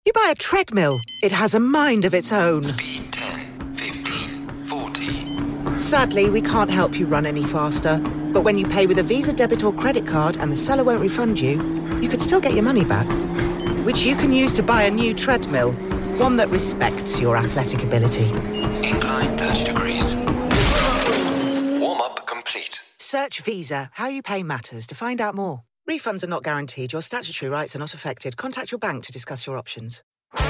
You buy a treadmill, it has a mind of its own. Speed 10, 15, 40. Sadly, we can't help you run any faster. But when you pay with a Visa debit or credit card and the seller won't refund you, you could still get your money back, which you can use to buy a new treadmill, one that respects your athletic ability. Incline 30 degrees. Warm-up complete. Search Visa. How you pay matters to find out more. Refunds are not guaranteed. Your statutory rights are not affected. Contact your bank to discuss your options.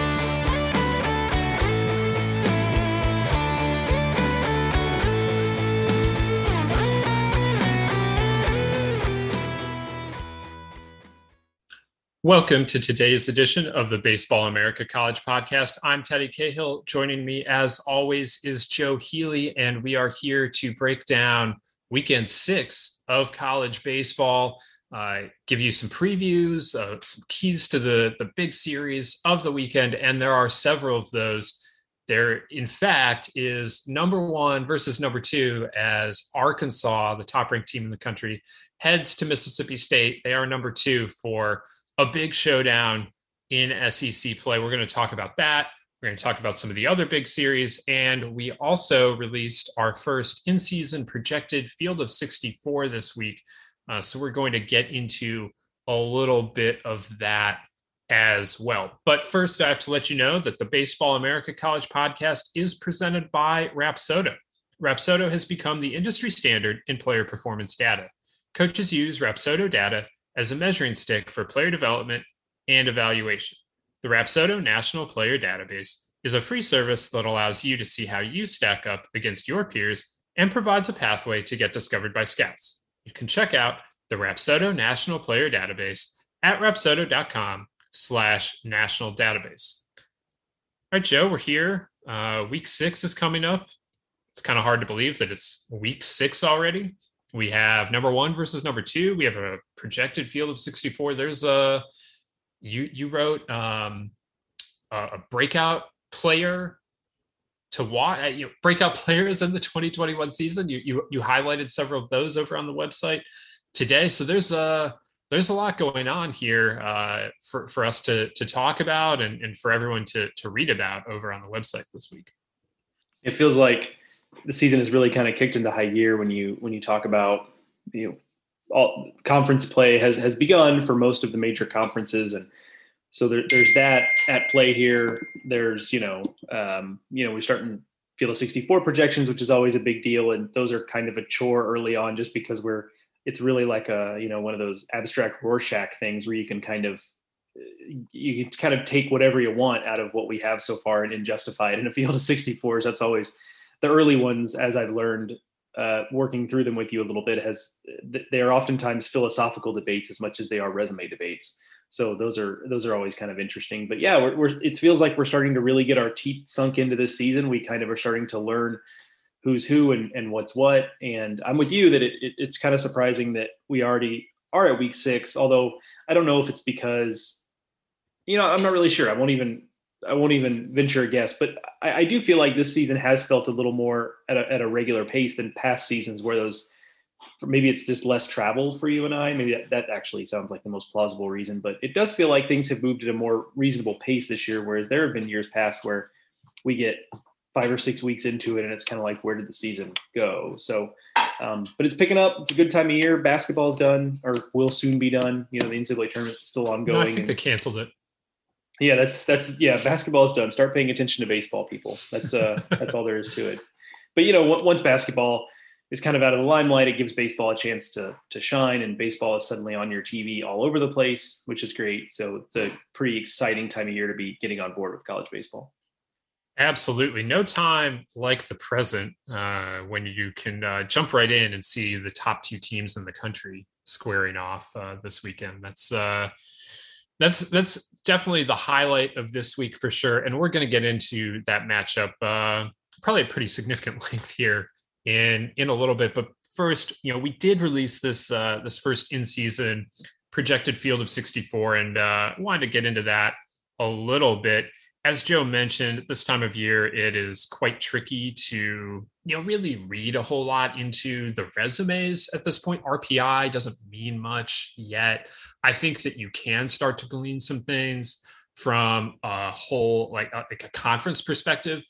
Welcome to today's edition of the Baseball America College Podcast. I'm Teddy Cahill. Joining me, as always, is Joe Healy, and we are here to break down weekend 6 of college baseball, give you some previews, some keys to the big series of the weekend, and there are several of those. There, in fact, is number 1 versus number 2 as Arkansas, the top-ranked team in the country, heads to Mississippi State. They are number 2 for a big showdown in SEC play. We're going to talk about that. We're going to talk about some of the other big series. And we also released our first in-season projected field of 64 this week. So we're going to get into a little bit of that as well. But first, I have to let you know that the Baseball America College Podcast is presented by Rapsodo. Rapsodo has become the industry standard in player performance data. Coaches use Rapsodo data as a measuring stick for player development and evaluation. The Rapsodo National Player Database is a free service that allows you to see how you stack up against your peers and provides a pathway to get discovered by scouts. You can check out the Rapsodo National Player Database at rapsodo.com/national database. All right, Joe, we're here. Week 6 is coming up. It's kind of hard to believe that it's week 6 already. We have number 1 versus number 2. We have a projected field of 64. There's you wrote a breakout player to watch. Breakout players in the 2021 season. You highlighted several of those over on the website today. So there's a lot going on here for us to talk about and for everyone to read about over on the website this week. It feels like the season is really kind of kicked into high gear when you talk about, all conference play has begun for most of the major conferences. And so there's that at play here. There's, we're starting field of 64 projections, which is always a big deal. And those are kind of a chore early on just because it's really like one of those abstract Rorschach things where you can kind of take whatever you want out of what we have so far and justify it in a field of 64s. That's always the early ones, as I've learned, working through them with you a little bit, they are oftentimes philosophical debates as much as they are resume debates. So those are always kind of interesting. But yeah, it feels like we're starting to really get our teeth sunk into this season. We kind of are starting to learn who's who and what's what. And I'm with you that it's kind of surprising that we already are at week 6. Although I don't know if it's because, I'm not really sure. I won't even venture a guess, but I do feel like this season has felt a little more at a regular pace than past seasons where maybe it's just less travel for you and I. Maybe that actually sounds like the most plausible reason, but it does feel like things have moved at a more reasonable pace this year, whereas there have been years past where we get 5 or 6 weeks into it and it's kind of like, where did the season go? So, but it's picking up. It's a good time of year. Basketball's done or will soon be done. The NCAA tournament is still ongoing. No, I think they canceled it. Yeah, basketball is done. Start paying attention to baseball, people. That's all there is to it. But once basketball is kind of out of the limelight, it gives baseball a chance to shine, and baseball is suddenly on your TV all over the place, which is great. So it's a pretty exciting time of year to be getting on board with college baseball. Absolutely. No time like the present when you can jump right in and see the top 2 teams in the country squaring off this weekend. That's definitely the highlight of this week for sure. And we're going to get into that matchup probably at pretty significant length here in a little bit. But first, we did release this first in-season projected field of 64 and wanted to get into that a little bit. As Joe mentioned, this time of year, it is quite tricky to, really read a whole lot into the resumes at this point. RPI doesn't mean much yet. I think that you can start to glean some things from a whole, like a conference perspective,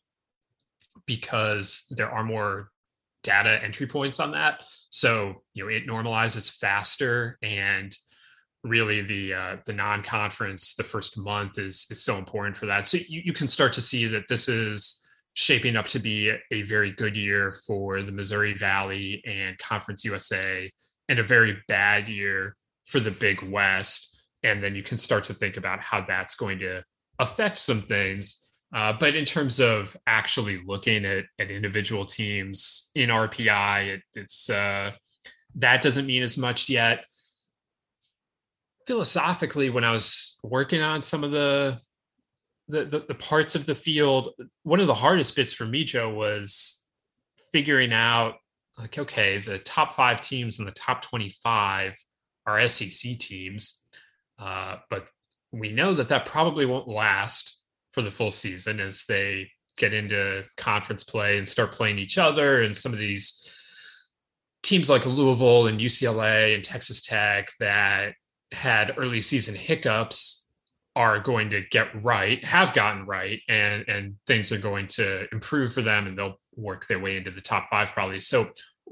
because there are more data entry points on that. So, it normalizes faster, and really the non-conference, the first month is so important for that. So you can start to see that this is shaping up to be a very good year for the Missouri Valley and Conference USA, and a very bad year for the Big West. And then you can start to think about how that's going to affect some things. But in terms of actually looking at individual teams in RPI, it's that doesn't mean as much yet. Philosophically, when I was working on some of the parts of the field, one of the hardest bits for me, Joe, was figuring out, like, okay, the top 5 teams and the top 25 are SEC teams, but we know that probably won't last for the full season as they get into conference play and start playing each other. And some of these teams like Louisville and UCLA and Texas Tech that had early season hiccups are going to have gotten right, and things are going to improve for them, and they'll work their way into the top 5 probably. So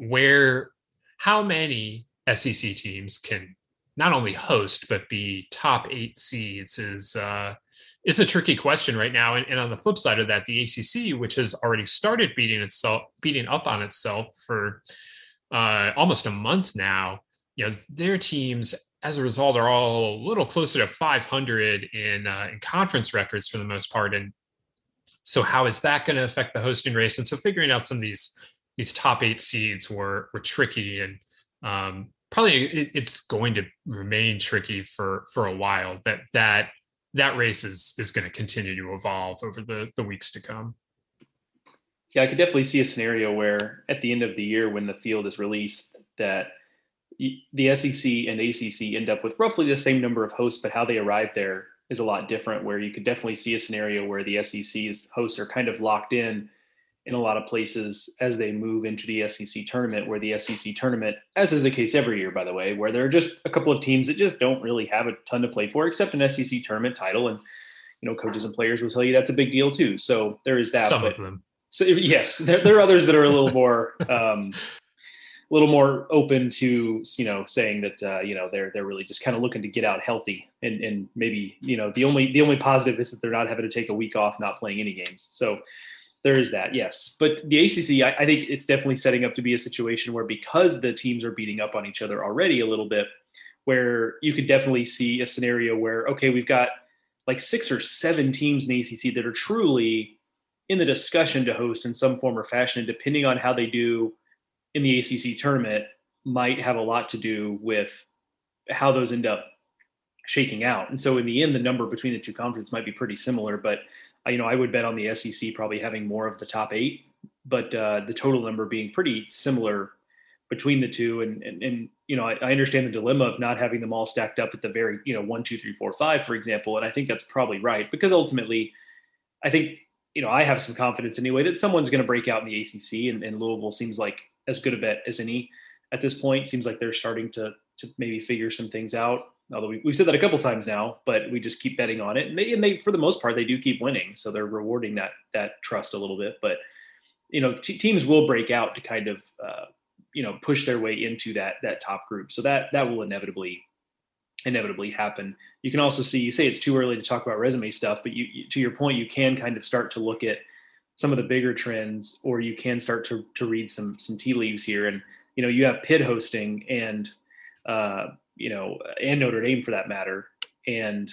how many SEC teams can not only host, but be top 8 seeds is a tricky question right now. And on the flip side of that, the ACC, which has already started beating up on itself for almost a month now, their teams, as a result, are all a little closer to 500 in conference records for the most part. And so how is that going to affect the hosting race? And so figuring out some of these top 8 seeds were tricky, and probably it's going to remain tricky for a while. That race is going to continue to evolve over the weeks to come. Yeah, I could definitely see a scenario where at the end of the year, when the field is released, that the SEC and ACC end up with roughly the same number of hosts, but how they arrive there is a lot different, where you could definitely see a scenario where the SEC's hosts are kind of locked in a lot of places as they move into the SEC tournament, where the SEC tournament, as is the case every year, by the way, where there are just a couple of teams that just don't really have a ton to play for, except an SEC tournament title. And, coaches and players will tell you that's a big deal too. So there is that. Some of them. So yes, there are others that are a little more, open to, saying that, they're really just kind of looking to get out healthy, and maybe, the only positive is that they're not having to take a week off, not playing any games. So there is that, yes. But the ACC, I think it's definitely setting up to be a situation where, because the teams are beating up on each other already a little bit, where you could definitely see a scenario where, okay, we've got like 6 or 7 teams in the ACC that are truly in the discussion to host in some form or fashion, and depending on how they do in the ACC tournament might have a lot to do with how those end up shaking out. And so in the end, the number between the two conferences might be pretty similar, but I would bet on the SEC probably having more of the top 8, but the total number being pretty similar between the two. And I understand the dilemma of not having them all stacked up at the very, 1, 2, 3, 4, 5, for example. And I think that's probably right, because ultimately I think, I have some confidence anyway that someone's going to break out in the ACC, and Louisville seems like as good a bet as any at this point. Seems like they're starting to maybe figure some things out. Although we've said that a couple times now, but we just keep betting on it. And they, for the most part, they do keep winning. So they're rewarding that trust a little bit. But, teams will break out to kind of, push their way into that top group. So that will inevitably happen. You can also see, you say it's too early to talk about resume stuff, but you to your point, you can kind of start to look at some of the bigger trends, or you can start to read some tea leaves here. And, you have Pitt hosting, and Notre Dame for that matter. And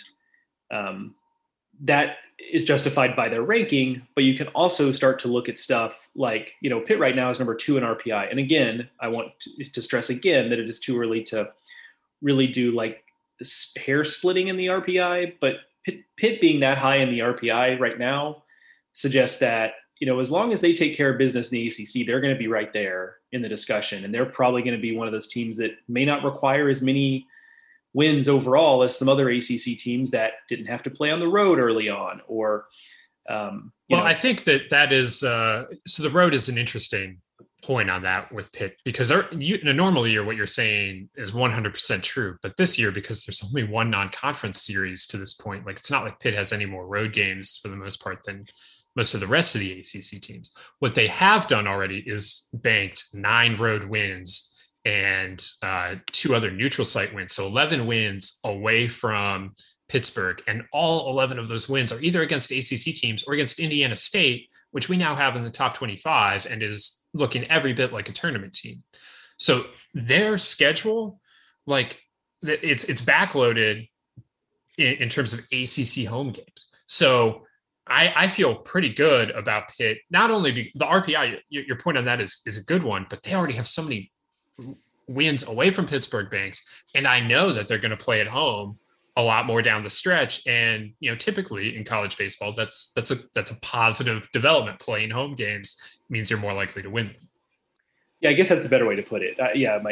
that is justified by their ranking, but you can also start to look at stuff like, Pitt right now is number 2 in RPI. And again, I want to stress again that it is too early to really do like hair splitting in the RPI, but Pitt being that high in the RPI right now suggests that, as long as they take care of business in the ACC, they're going to be right there in the discussion. And they're probably going to be one of those teams that may not require as many wins overall as some other ACC teams that didn't have to play on the road early on, or, I think that is, so the road is an interesting point on that with Pitt, because in a normal year, what you're saying is 100% true. But this year, because there's only one non-conference series to this point, like it's not like Pitt has any more road games for the most part than most of the rest of the ACC teams. What they have done already is banked 9 road wins and 2 other neutral site wins. So 11 wins away from Pittsburgh. And all 11 of those wins are either against ACC teams or against Indiana State, which we now have in the top 25 and is looking every bit like a tournament team. So their schedule, like it's backloaded in terms of ACC home games. So I feel pretty good about Pitt. Not only the RPI, your point on that is a good one, but they already have so many wins away from Pittsburgh banked. And I know that they're going to play at home a lot more down the stretch. And, typically in college baseball, that's a positive development. Playing home games means you're more likely to win them. Yeah, I guess that's a better way to put it.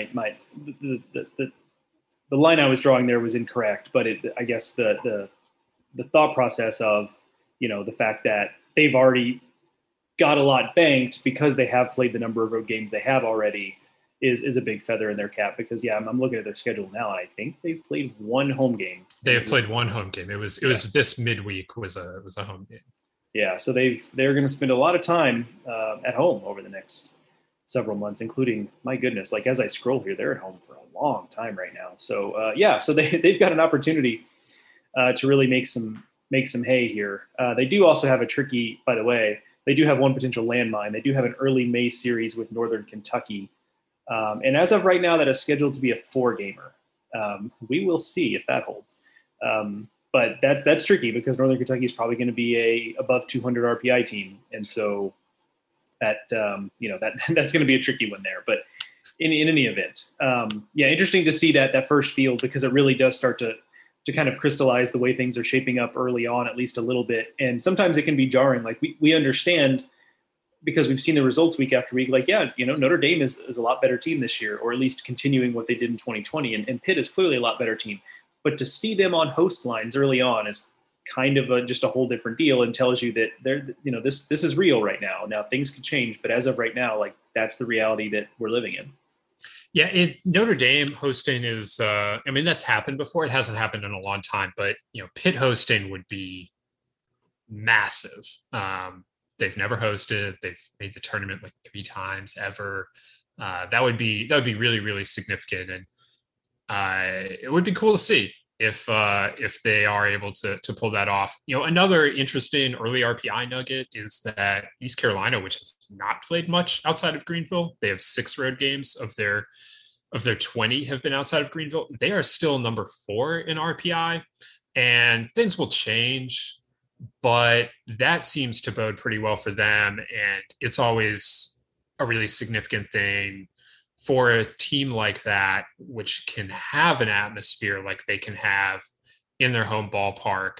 The line I was drawing there was incorrect, but I guess the thought process of, the fact that they've already got a lot banked because they have played the number of road games they have already is a big feather in their cap, because I'm looking at their schedule now and I think they've played 1 home game. They have played 1 home game. It was this midweek was a home game. Yeah. So they're going to spend a lot of time at home over the next several months, including, my goodness, like as I scroll here, they're at home for a long time right now. So so they've got an opportunity to really make some hay here. They do also have by the way, they do have one potential landmine. They do have an early May series with Northern Kentucky. And as of right now, that is scheduled to be a 4-gamer. We will see if that holds. But that's tricky because Northern Kentucky is probably going to be a above 200 RPI team. And so that's going to be a tricky one there. But in any event, interesting to see that first field, because it really does start to kind of crystallize the way things are shaping up early on, at least a little bit. And sometimes it can be jarring. Like we understand, because we've seen the results week after week, like, Notre Dame is a lot better team this year, or at least continuing what they did in 2020. And Pitt is clearly a lot better team. But to see them on host lines early on is kind of just a whole different deal, and tells you that this is real right now. Now things could change, but as of right now, like that's the reality that we're living in. Yeah, Notre Dame hosting is, that's happened before. It hasn't happened in a long time, but, Pitt hosting would be massive. They've never hosted. They've made the tournament like 3 times ever. That would be really, really significant. And it would be cool to see if they are able to pull that off. Another interesting early RPI nugget is that East Carolina, which has not played much outside of Greenville, they have 6 road games of their 20 have been outside of Greenville. They are still number 4 in RPI, and things will change, but that seems to bode pretty well for them. And it's always a really significant thing for a team like that, which can have an atmosphere like they can have in their home ballpark,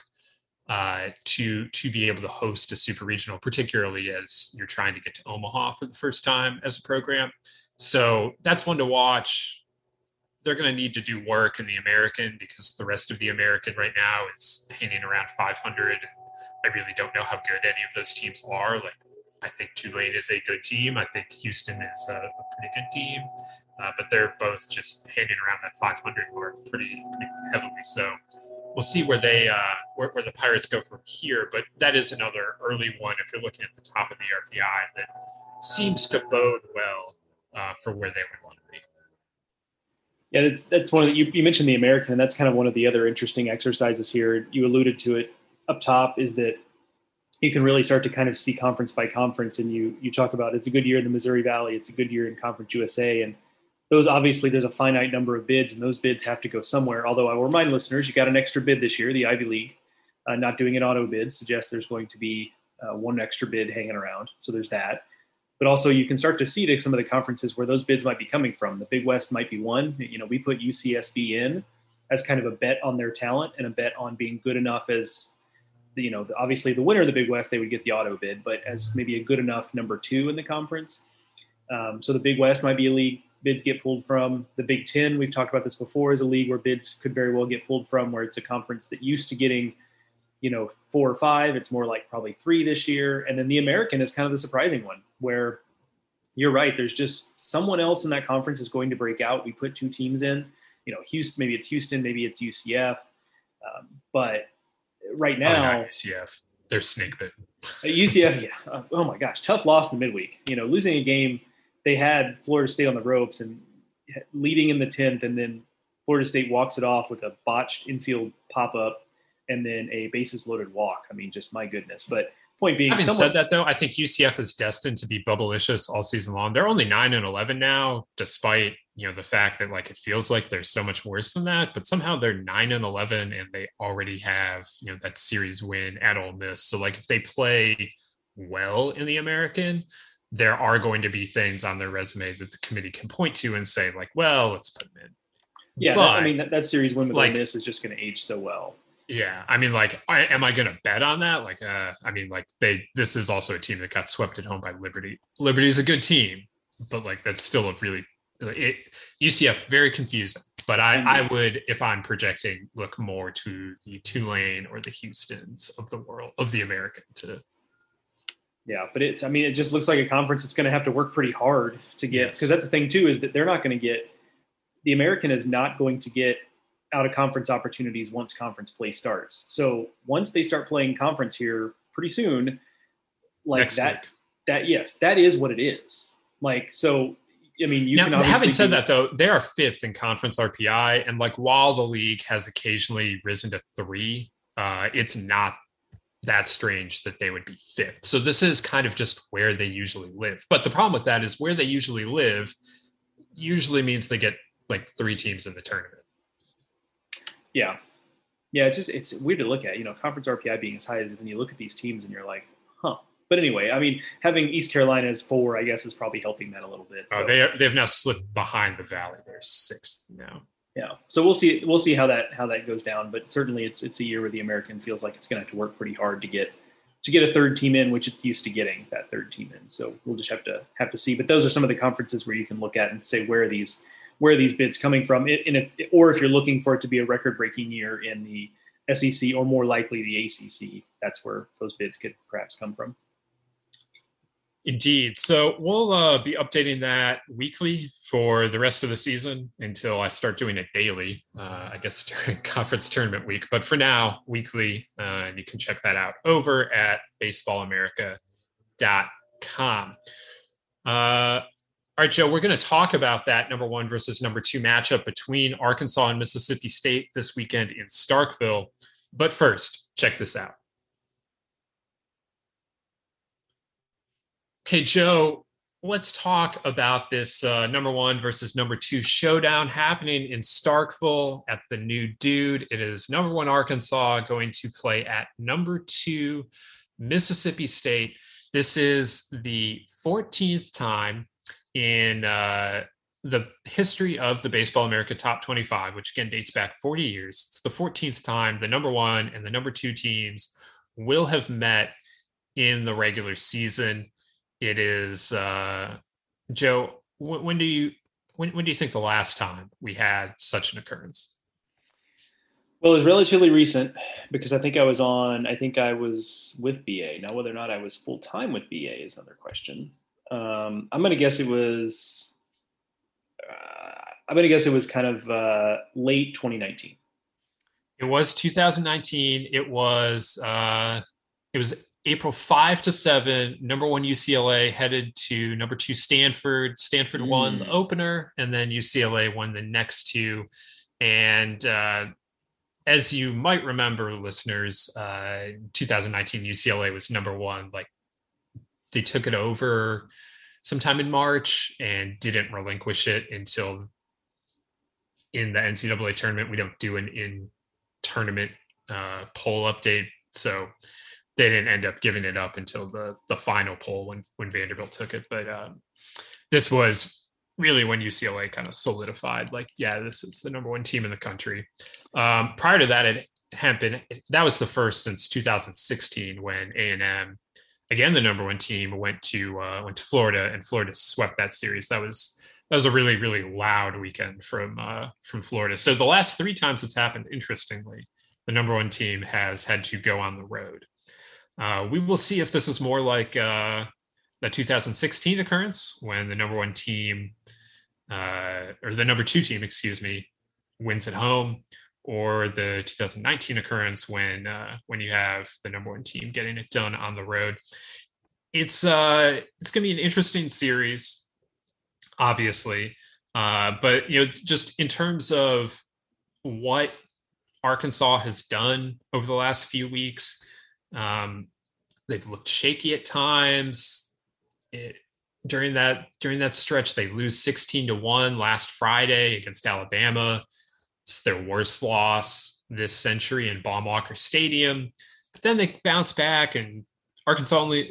to be able to host a super regional, particularly as you're trying to get to Omaha for the first time as a program. So that's one to watch. They're going to need to do work in the American, because the rest of the American right now is hanging around 500. I really don't know how good any of those teams are. Like, I think Tulane is a good team. I think Houston is a pretty good team, but they're both just hanging around that 500 mark pretty heavily. So we'll see where they where the Pirates go from here. But that is another early one, if you're looking at the top of the RPI, that seems to bode well for where they would want to be. Yeah, that's one of you mentioned the American, and that's kind of one of the other interesting exercises here. You alluded to it up top, is that you can really start to kind of see conference by conference, and you talk about it's a good year in the Missouri Valley, it's a good year in Conference USA, and those, obviously there's a finite number of bids, and those bids have to go somewhere. Although I will remind listeners, you got an extra bid this year. The Ivy League not doing an auto bid suggests there's going to be one extra bid hanging around, so there's that. But also you can start to see some of the conferences where those bids might be coming from. The Big West might be one. We put UCSB in as kind of a bet on their talent and a bet on being good enough as, obviously the winner of the Big West, they would get the auto bid, but as maybe a good enough number 2 in the conference. So the Big West might be a league bids get pulled from. The Big Ten, we've talked about this before, is a league where bids could very well get pulled from, where it's a conference that used to getting 4 or 5. It's more like probably 3 this year. And then the American is kind of the surprising one, where you're right. There's just someone else in that conference is going to break out. We put two teams in, Houston, maybe it's Houston, maybe it's UCF. But right now, UCF, they're snake bitten. UCF, yeah. Oh my gosh, tough loss in the midweek. Losing a game, they had Florida State on the ropes and leading in the 10th, and then Florida State walks it off with a botched infield pop-up and then a bases-loaded walk. I mean, just my goodness. But point being, having said that, though, I think UCF is destined to be bubblicious all season long. They're only 9-11 now, despite the fact that it feels like they're so much worse than that. But somehow they're 9-11, and they already have that series win at Ole Miss. So if they play well in the American, there are going to be things on their resume that the committee can point to and say, well, let's put them in. Yeah, but, that series win with Ole Miss is just going to age so well. Yeah, I mean, am I going to bet on that? This is also a team that got swept at home by Liberty. Liberty is a good team, but that's still a really UCF very confusing. But I would, if I'm projecting, look more to the Tulane or the Houstons of the world, of the American to. Yeah, but it just looks like a conference that's going to have to work pretty hard to get, because that's the thing too, is that they're not going to get, the American is not going to get out of conference opportunities once conference play starts. So once they start playing conference here pretty soon, next week. That is what it is. Having said that, though, they are 5th in conference RPI. And while the league has occasionally risen to 3, it's not that strange that they would be 5th. So this is kind of just where they usually live. But the problem with that is where they usually live usually means they get 3 teams in the tournament. Yeah. Yeah. It's weird to look at, conference RPI being as high as it is, and you look at these teams and you're like, huh. But anyway, having East Carolina as 4, I guess, is probably helping that a little bit. So. They've now slipped behind the Valley. They're 6th now. Yeah. So we'll see how that goes down. But certainly it's a year where the American feels like it's going to have to work pretty hard to get a third team in, which it's used to getting that third team in. So we'll just have to see. But those are some of the conferences where you can look at and say, where are these bids coming from? And if you're looking for it to be a record-breaking year in the SEC, or more likely the ACC, that's where those bids could perhaps come from. Indeed. So we'll be updating that weekly for the rest of the season until I start doing it daily, I guess during conference tournament week. But for now, weekly, and you can check that out over at baseballamerica.com. All right, Joe, we're going to talk about that number 1 versus number 2 matchup between Arkansas and Mississippi State this weekend in Starkville. But first, check this out. Okay, Joe, let's talk about this number 1 versus number 2 showdown happening in Starkville at the New Dude. It is number 1 Arkansas going to play at number 2 Mississippi State. This is the 14th time in the history of the Baseball America Top 25, which again dates back 40 years. It's the 14th time the number 1 and the number 2 teams will have met in the regular season. It is Joe. When do you think the last time we had such an occurrence? Well, it was relatively recent because I think I was with BA. Now, whether or not I was full time with BA is another question. I'm going to guess it was. I'm going to guess it was kind of late 2019. It was 2019. It was April 5 to 7. Number 1 UCLA headed to number 2 Stanford. Stanford won the opener, and then UCLA won the next 2. And as you might remember, listeners, 2019 UCLA was number 1. They took it over sometime in March and didn't relinquish it until in the NCAA tournament. We don't do an in-tournament poll update, so they didn't end up giving it up until the final poll when Vanderbilt took it. But this was really when UCLA kind of solidified, this is the number 1 team in the country. Prior to that, it happened. That was the first since 2016 when A&M, again the number 1 team, went to Florida, and Florida swept that series. That was a really, really loud weekend from Florida. So the last 3 times it's happened, interestingly, the number 1 team has had to go on the road. We will see if this is more like the 2016 occurrence when the number one team, or the number two team, excuse me, wins at home, or the 2019 occurrence when you have the number one team getting it done on the road. It's going to be an interesting series, obviously, but just in terms of what Arkansas has done over the last few weeks, they've looked shaky at times. During that stretch, they lose 16-1 last Friday against Alabama. It's their worst loss this century in Baum-Walker Stadium. But then they bounce back, and Arkansas only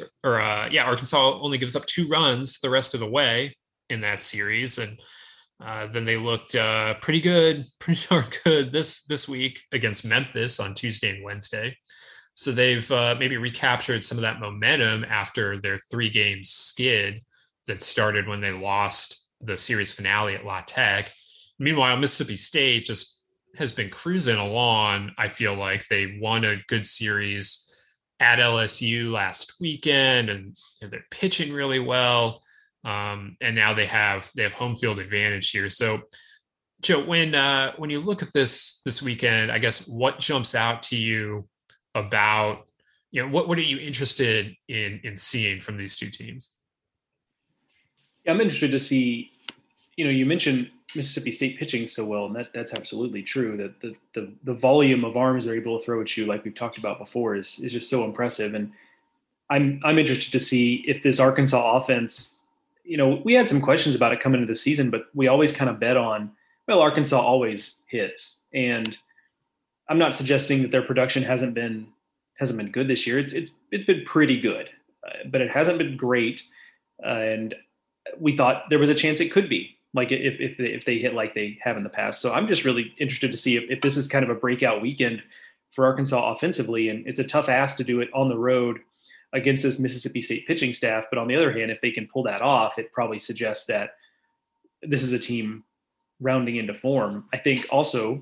gives up 2 runs the rest of the way in that series, and then they looked pretty darn good this week against Memphis on Tuesday and Wednesday. So they've maybe recaptured some of that momentum after their 3-game skid that started when they lost the series finale at La Tech. Meanwhile, Mississippi State just has been cruising along. I feel like they won a good series at LSU last weekend, and they're pitching really well. And now they have home field advantage here. So, Joe, when you look at this weekend, I guess what jumps out to you about, what are you interested in seeing from these two teams? Yeah, I'm interested to see, you mentioned Mississippi State pitching so well, and that's absolutely true. That the volume of arms they're able to throw at you, like we've talked about before, is just so impressive. And I'm interested to see if this Arkansas offense, we had some questions about it coming into the season, but we always kind of bet on, Arkansas always hits. And I'm not suggesting that their production hasn't been good this year. It's been pretty good, but it hasn't been great. And we thought there was a chance it could be, like if they hit like they have in the past. So I'm just really interested to see if this is kind of a breakout weekend for Arkansas offensively. And it's a tough ask to do it on the road against this Mississippi State pitching staff. But on the other hand, if they can pull that off, it probably suggests that this is a team rounding into form. I think also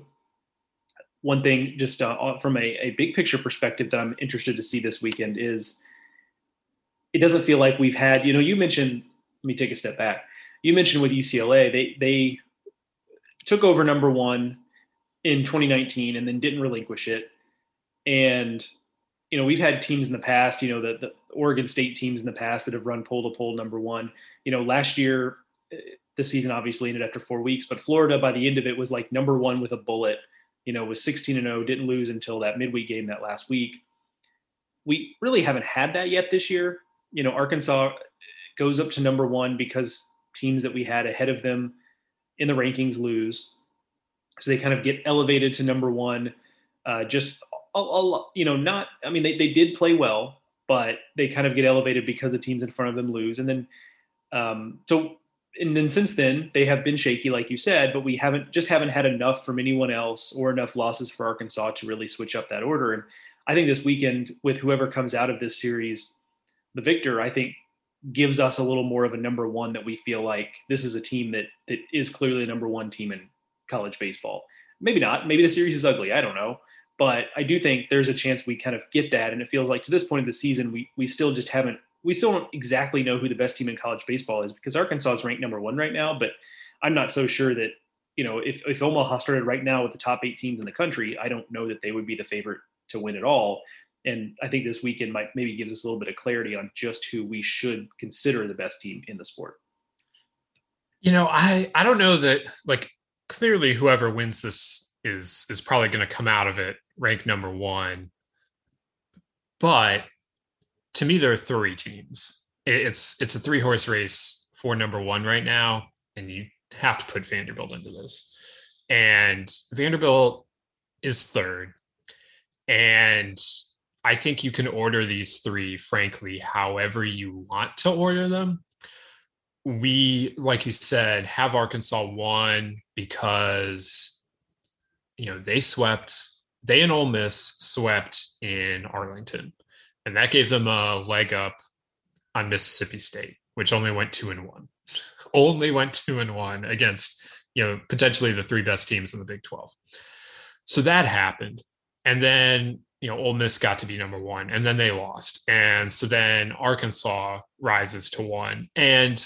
one thing just from a big picture perspective that I'm interested to see this weekend is it doesn't feel like we've had, you mentioned, let me take a step back. You mentioned with UCLA, they took over number one in 2019 and then didn't relinquish it. And, we've had teams in the past, the Oregon State teams in the past that have run pole to pole number one. Last year, the season obviously ended after 4 weeks, but Florida by the end of it was like number one with a bullet, was 16-0, didn't lose until that midweek game that last week. We really haven't had that yet this year. Arkansas goes up to number one because teams that we had ahead of them in the rankings lose. So they kind of get elevated to number one. They did play well, but they kind of get elevated because the teams in front of them lose. And then, and then since then they have been shaky, like you said, but we haven't had enough from anyone else or enough losses for Arkansas to really switch up that order. And I think this weekend with whoever comes out of this series, the victor, I think gives us a little more of a number one that we feel like this is a team that is clearly a number one team in college baseball. Maybe not, maybe the series is ugly. I don't know. But I do think there's a chance we kind of get that. And it feels like to this point of the season, we still don't exactly know who the best team in college baseball is, because Arkansas is ranked number one right now. But I'm not so sure that, if Omaha started right now with the top 8 teams in the country, I don't know that they would be the favorite to win it all. And I think this weekend might maybe gives us a little bit of clarity on just who we should consider the best team in the sport. I don't know that, clearly whoever wins this is probably going to come out of it ranked number one. But to me, there are 3 teams. It's a 3-horse race for number one right now, and you have to put Vanderbilt into this. And Vanderbilt is third. And I think you can order these 3, frankly, however you want to order them. We, like you said, have Arkansas 1 because, they and Ole Miss swept in Arlington, and that gave them a leg up on Mississippi State, which only went 2-1. Only went 2-1 against, potentially the 3 best teams in the Big 12. So that happened. And then Ole Miss got to be number one and then they lost. And so then Arkansas rises to one. And,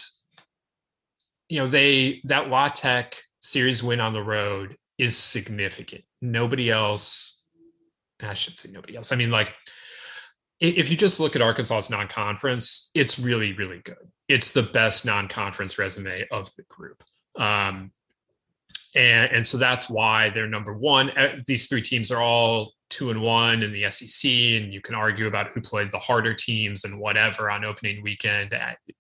that La Tech series win on the road is significant. Nobody else, I shouldn't say nobody else. I mean, like, if you just look at Arkansas's non-conference, it's really, really good. It's the best non-conference resume of the group. And so that's why they're number one. These three teams are all 2-1 in the SEC, and you can argue about who played the harder teams and whatever on opening weekend.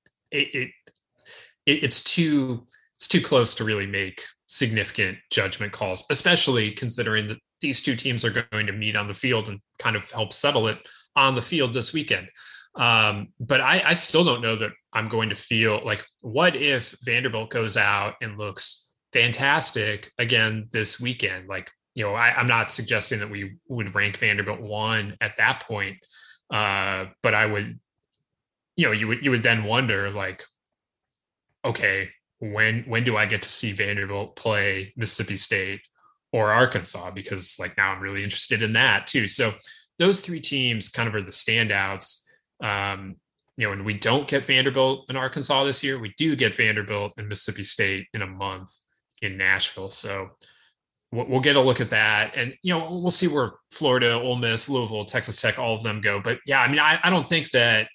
It's too close to really make significant judgment calls, especially considering that these two teams are going to meet on the field and kind of help settle it on the field this weekend. But I still don't know that I'm going to feel like, what if Vanderbilt goes out and looks fantastic again this weekend? Like, I'm not suggesting that we would rank Vanderbilt one at that point. But I would, you would then wonder, like, okay, when do I get to see Vanderbilt play Mississippi State or Arkansas? Because like now I'm really interested in that too. So those three teams kind of are the standouts. And we don't get Vanderbilt and Arkansas this year. We do get Vanderbilt and Mississippi State in a month in Nashville. So we'll get a look at that. And, we'll see where Florida, Ole Miss, Louisville, Texas Tech, all of them go. But yeah, I mean, I don't think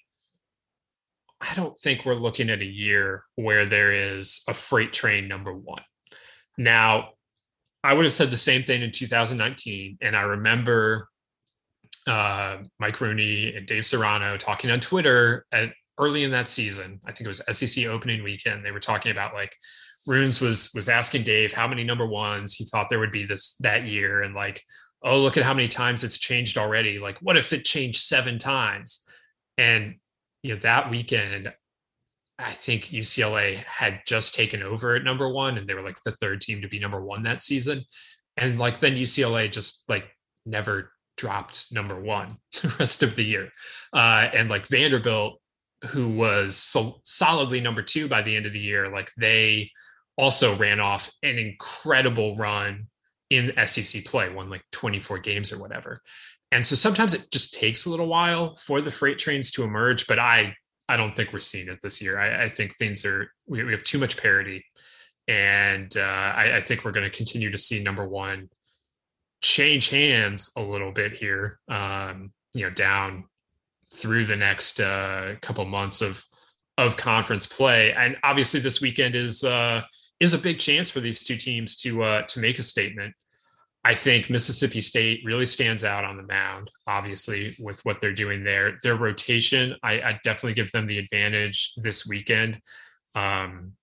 we're looking at a year where there is a freight train number one. Now, I would have said the same thing in 2019. And I remember Mike Rooney and Dave Serrano talking on Twitter early in that season. I think it was SEC opening weekend. They were talking about, like, Runes was asking Dave how many number ones he thought there would be that year. And like, oh, look at how many times it's changed already. Like, what if it changed 7 times? And, that weekend, I think UCLA had just taken over at number one, and they were like the third team to be number one that season. And like, then UCLA just like never dropped number one the rest of the year. And like Vanderbilt, who was so solidly number two by the end of the year, like they also ran off an incredible run in SEC play, won like 24 games or whatever. And so sometimes it just takes a little while for the freight trains to emerge, but I don't think we're seeing it this year. I think we have too much parity. And I think we're going to continue to see number one change hands a little bit here, down through the next couple months of conference play. And obviously this weekend is a big chance for these two teams to make a statement. I think Mississippi State really stands out on the mound, obviously, with what they're doing there. Their rotation, I definitely give them the advantage this weekend. While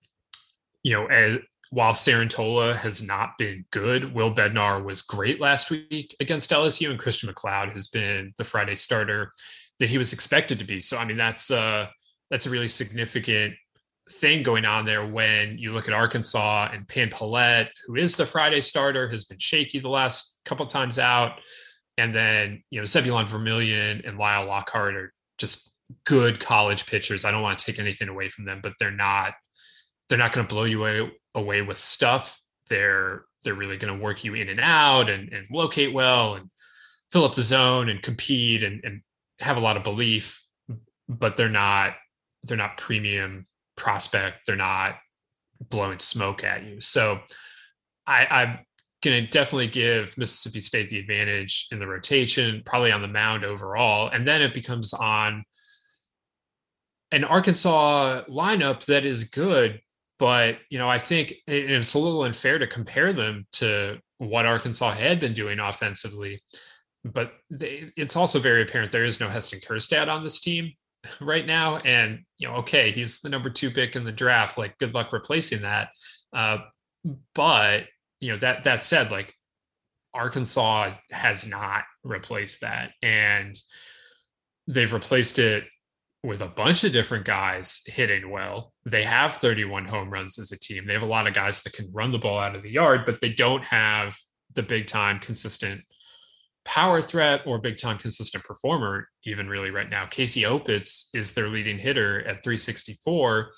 Sarantola has not been good, Will Bednar was great last week against LSU, and Christian McLeod has been the Friday starter that he was expected to be. So, I mean, that's a really significant thing going on there when you look at Arkansas, and Pan Pallette, who is the Friday starter, has been shaky the last couple of times out. And then, Zebulon Vermillion and Lyle Lockhart are just good college pitchers. I don't want to take anything away from them, but they're not going to blow you away with stuff. They're really going to work you in and out and locate well and fill up the zone and compete and have a lot of belief, but they're not premium prospect. They're not blowing smoke at you. So I'm going to definitely give Mississippi State the advantage in the rotation, probably on the mound overall. And then it becomes on an Arkansas lineup that is good, but, I think it's a little unfair to compare them to what Arkansas had been doing offensively. But it's also very apparent there is no Heston Kjerstad on this team right now. And, okay, he's the number 2 pick in the draft. Like, good luck replacing that. But, that said, like, Arkansas has not replaced that. And they've replaced it with a bunch of different guys hitting well. They have 31 home runs as a team. They have a lot of guys that can run the ball out of the yard, but they don't have the big time consistent power threat or big time consistent performer even really right now. Casey Opitz is their leading hitter at 364.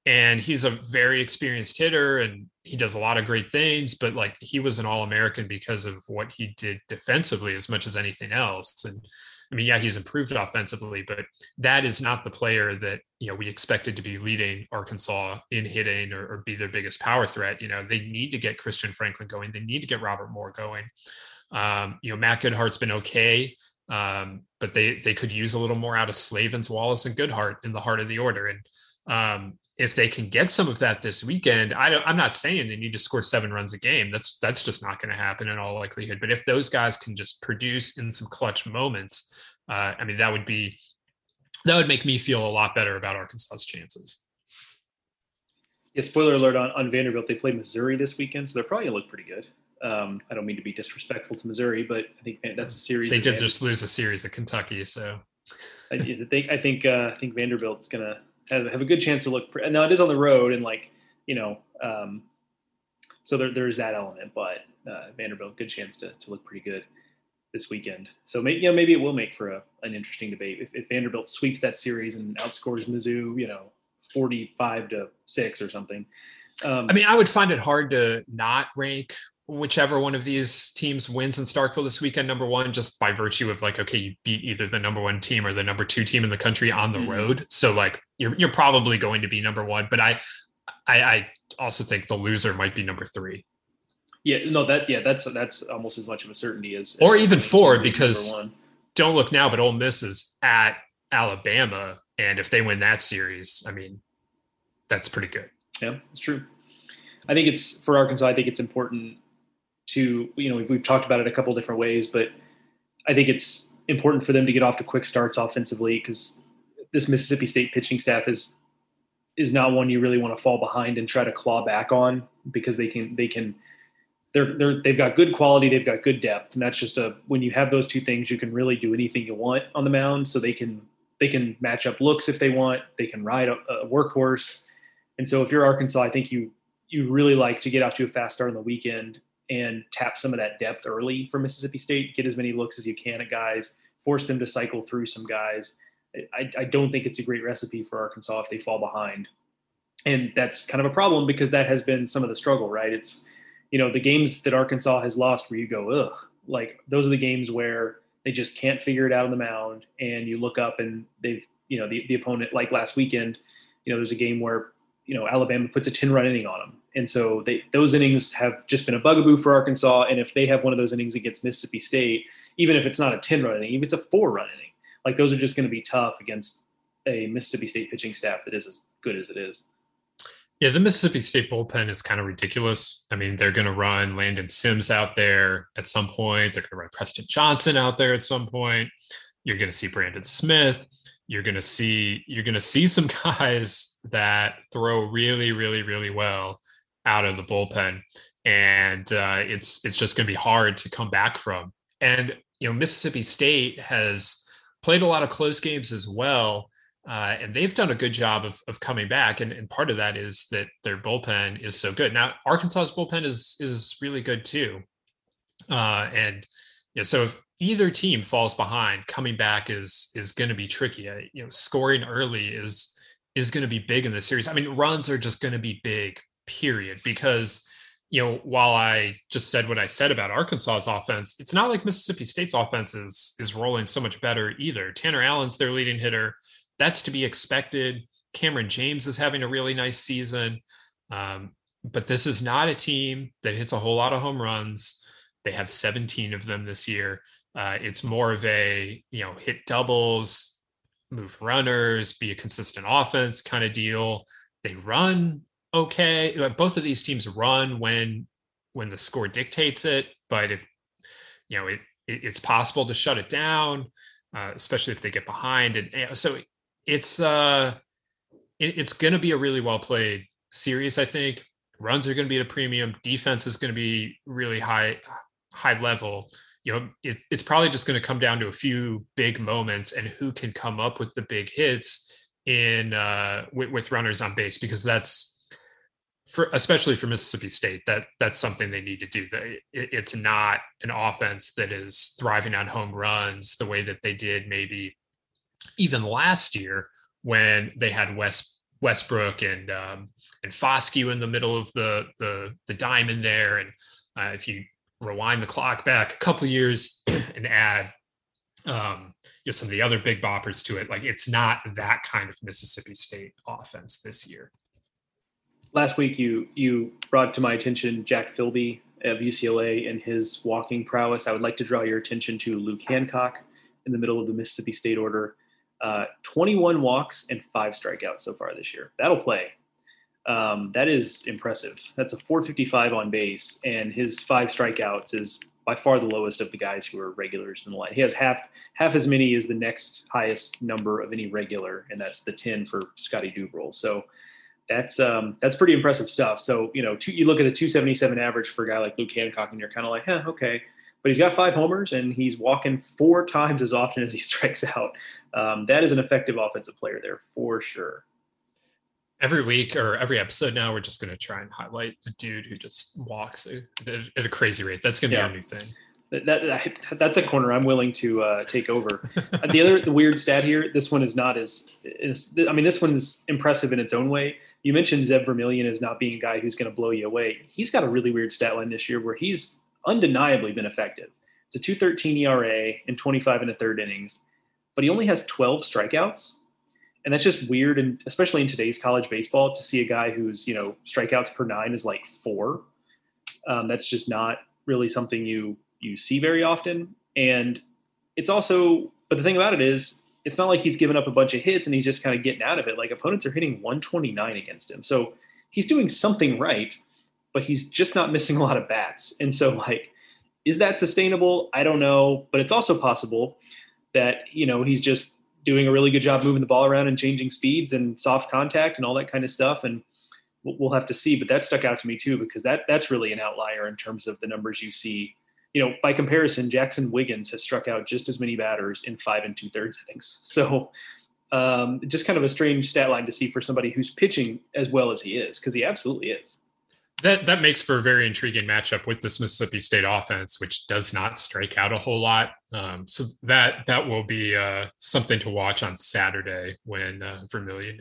And he's a very experienced hitter and he does a lot of great things, but like he was an All-American because of what he did defensively as much as anything else. And I mean, yeah, he's improved offensively, but that is not the player that, we expected to be leading Arkansas in hitting or be their biggest power threat. They need to get Christian Franklin going. They need to get Robert Moore going. Matt Goodhart's been okay. But they could use a little more out of Slavens, Wallace, and Goodhart in the heart of the order. And if they can get some of that this weekend, I'm not saying they need to score 7 runs a game. That's just not going to happen in all likelihood. But if those guys can just produce in some clutch moments, that would make me feel a lot better about Arkansas's chances. Yeah, spoiler alert on Vanderbilt. They play Missouri this weekend, so they're probably going to look pretty good. I don't mean to be disrespectful to Missouri, but I think that's a series. They did just lose a series at Kentucky, so I think Vanderbilt's going to have a good chance to look. Now it is on the road, and so there's that element, but Vanderbilt, good chance to look pretty good this weekend. So maybe it will make for an interesting debate if Vanderbilt sweeps that series and outscores Mizzou, 45-6 or something. I would find it hard to not rank whichever one of these teams wins in Starkville this weekend, number one, just by virtue of you beat either the number 1 team or the number 2 team in the country on the road. So you're probably going to be number 1, but I also think the loser might be number 3. Yeah, no, that's almost as much of a certainty as or even 4, because don't look now, but Ole Miss is at Alabama. And if they win that series, that's pretty good. Yeah, it's true. I think it's for Arkansas. I think it's important to, we've talked about it a couple different ways, but I think it's important for them to get off to quick starts offensively, because this Mississippi State pitching staff is not one you really want to fall behind and try to claw back on, because they've got good quality, they've got good depth, and that's just when you have those two things, you can really do anything you want on the mound. So they can match up looks if they want, they can ride a workhorse. And so if you're Arkansas, I think you really like to get out to a fast start on the weekend and tap some of that depth early for Mississippi State, get as many looks as you can at guys, force them to cycle through some guys. I don't think it's a great recipe for Arkansas if they fall behind. And that's kind of a problem, because that has been some of the struggle, right? It's, the games that Arkansas has lost where you go, ugh, those are the games where they just can't figure it out on the mound. And you look up and they've, the opponent, like last weekend, there's a game where, Alabama puts a 10-run inning on them. And so those innings have just been a bugaboo for Arkansas. And if they have one of those innings against Mississippi State, even if it's not a 10-run inning, even if it's a 4-run inning, those are just going to be tough against a Mississippi State pitching staff that is as good as it is. Yeah, the Mississippi State bullpen is kind of ridiculous. They're going to run Landon Sims out there at some point. They're going to run Preston Johnson out there at some point. You're going to see Brandon Smith. You're going to see some guys that throw really, really, really well out of the bullpen, and it's just going to be hard to come back from. And Mississippi State has played a lot of close games as well. And they've done a good job of coming back. And part of that is that their bullpen is so good. Now, Arkansas's bullpen is really good too. So if either team falls behind, coming back is going to be tricky. Scoring early is going to be big in this series. Runs are just going to be big, period, because, while I just said what I said about Arkansas's offense, it's not like Mississippi State's offense is rolling so much better either. Tanner Allen's their leading hitter. That's to be expected. Cameron James is having a really nice season. But this is not a team that hits a whole lot of home runs. They have 17 of them this year. It's more of a, hit doubles, move runners, be a consistent offense kind of deal. They run okay. Both of these teams run when the score dictates it, but if, it's possible to shut it down, especially if they get behind. And so it's going to be a really well played series. I think runs are going to be at a premium. Defense is going to be really high level. It's probably just going to come down to a few big moments and who can come up with the big hits with runners on base, because that's especially for Mississippi State, that's something they need to do. It's not an offense that is thriving on home runs the way that they did maybe even last year when they had Wes Westbrook and Foscue in the middle of the diamond there. And if you rewind the clock back a couple years and add some of the other big boppers to it, like it's not that kind of Mississippi State offense this year. Last week, you brought to my attention Jack Philby of UCLA and his walking prowess. I would like to draw your attention to Luke Hancock in the middle of the Mississippi State order. 21 walks and 5 strikeouts so far this year. That'll play. That is impressive. That's a 455 on base, and his 5 strikeouts is by far the lowest of the guys who are regulars in the line. He has half as many as the next highest number of any regular, and that's the 10 for Scotty Dubrul. So that's pretty impressive stuff. So, you look at a 277 average for a guy like Luke Hancock, and you're kind of like, okay. But he's got 5 homers, and he's walking 4 times as often as he strikes out. That is an effective offensive player there for sure. Every week or every episode now, we're just going to try and highlight a dude who just walks at a crazy rate. That's going to be our new thing. That's a corner I'm willing to take over. The weird stat here, this one is not this one's impressive in its own way. You mentioned Zeb Vermillion as not being a guy who's going to blow you away. He's got a really weird stat line this year where he's undeniably been effective. It's a 2.13 ERA in 25 1/3 innings, but he only has 12 strikeouts. And that's just weird. And especially in today's college baseball, to see a guy who's, strikeouts per 9 is like 4. That's just not really something you see very often. And it's also, but the thing about it is, it's not like he's given up a bunch of hits and he's just kind of getting out of it. Like, opponents are hitting 129 against him. So he's doing something right, but he's just not missing a lot of bats. And so, is that sustainable? I don't know. But it's also possible that, he's just doing a really good job moving the ball around and changing speeds and soft contact and all that kind of stuff. And we'll have to see. But that stuck out to me too, because that's really an outlier in terms of the numbers you see. By comparison, Jackson Wiggins has struck out just as many batters in 5 2/3 innings. So just kind of a strange stat line to see for somebody who's pitching as well as he is, because he absolutely is. That makes for a very intriguing matchup with this Mississippi State offense, which does not strike out a whole lot. So that will be something to watch on Saturday when Vermillion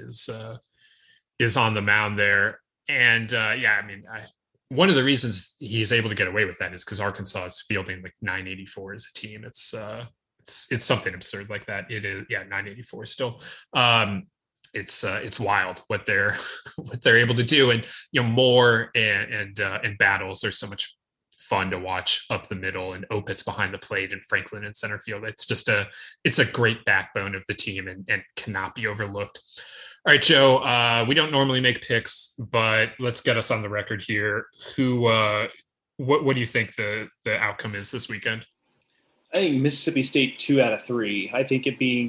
is on the mound there. And one of the reasons he's able to get away with that is because Arkansas is fielding like 984 as a team. It's something absurd like that. It is 984 still. It's wild what they're able to do, and Moore and battles. There's so much fun to watch up the middle, and Opitz behind the plate, and Franklin in center field. It's a great backbone of the team, and cannot be overlooked. All right, Joe. We don't normally make picks, but let's get us on the record here. What do you think the outcome is this weekend? I think Mississippi State 2 out of 3. I think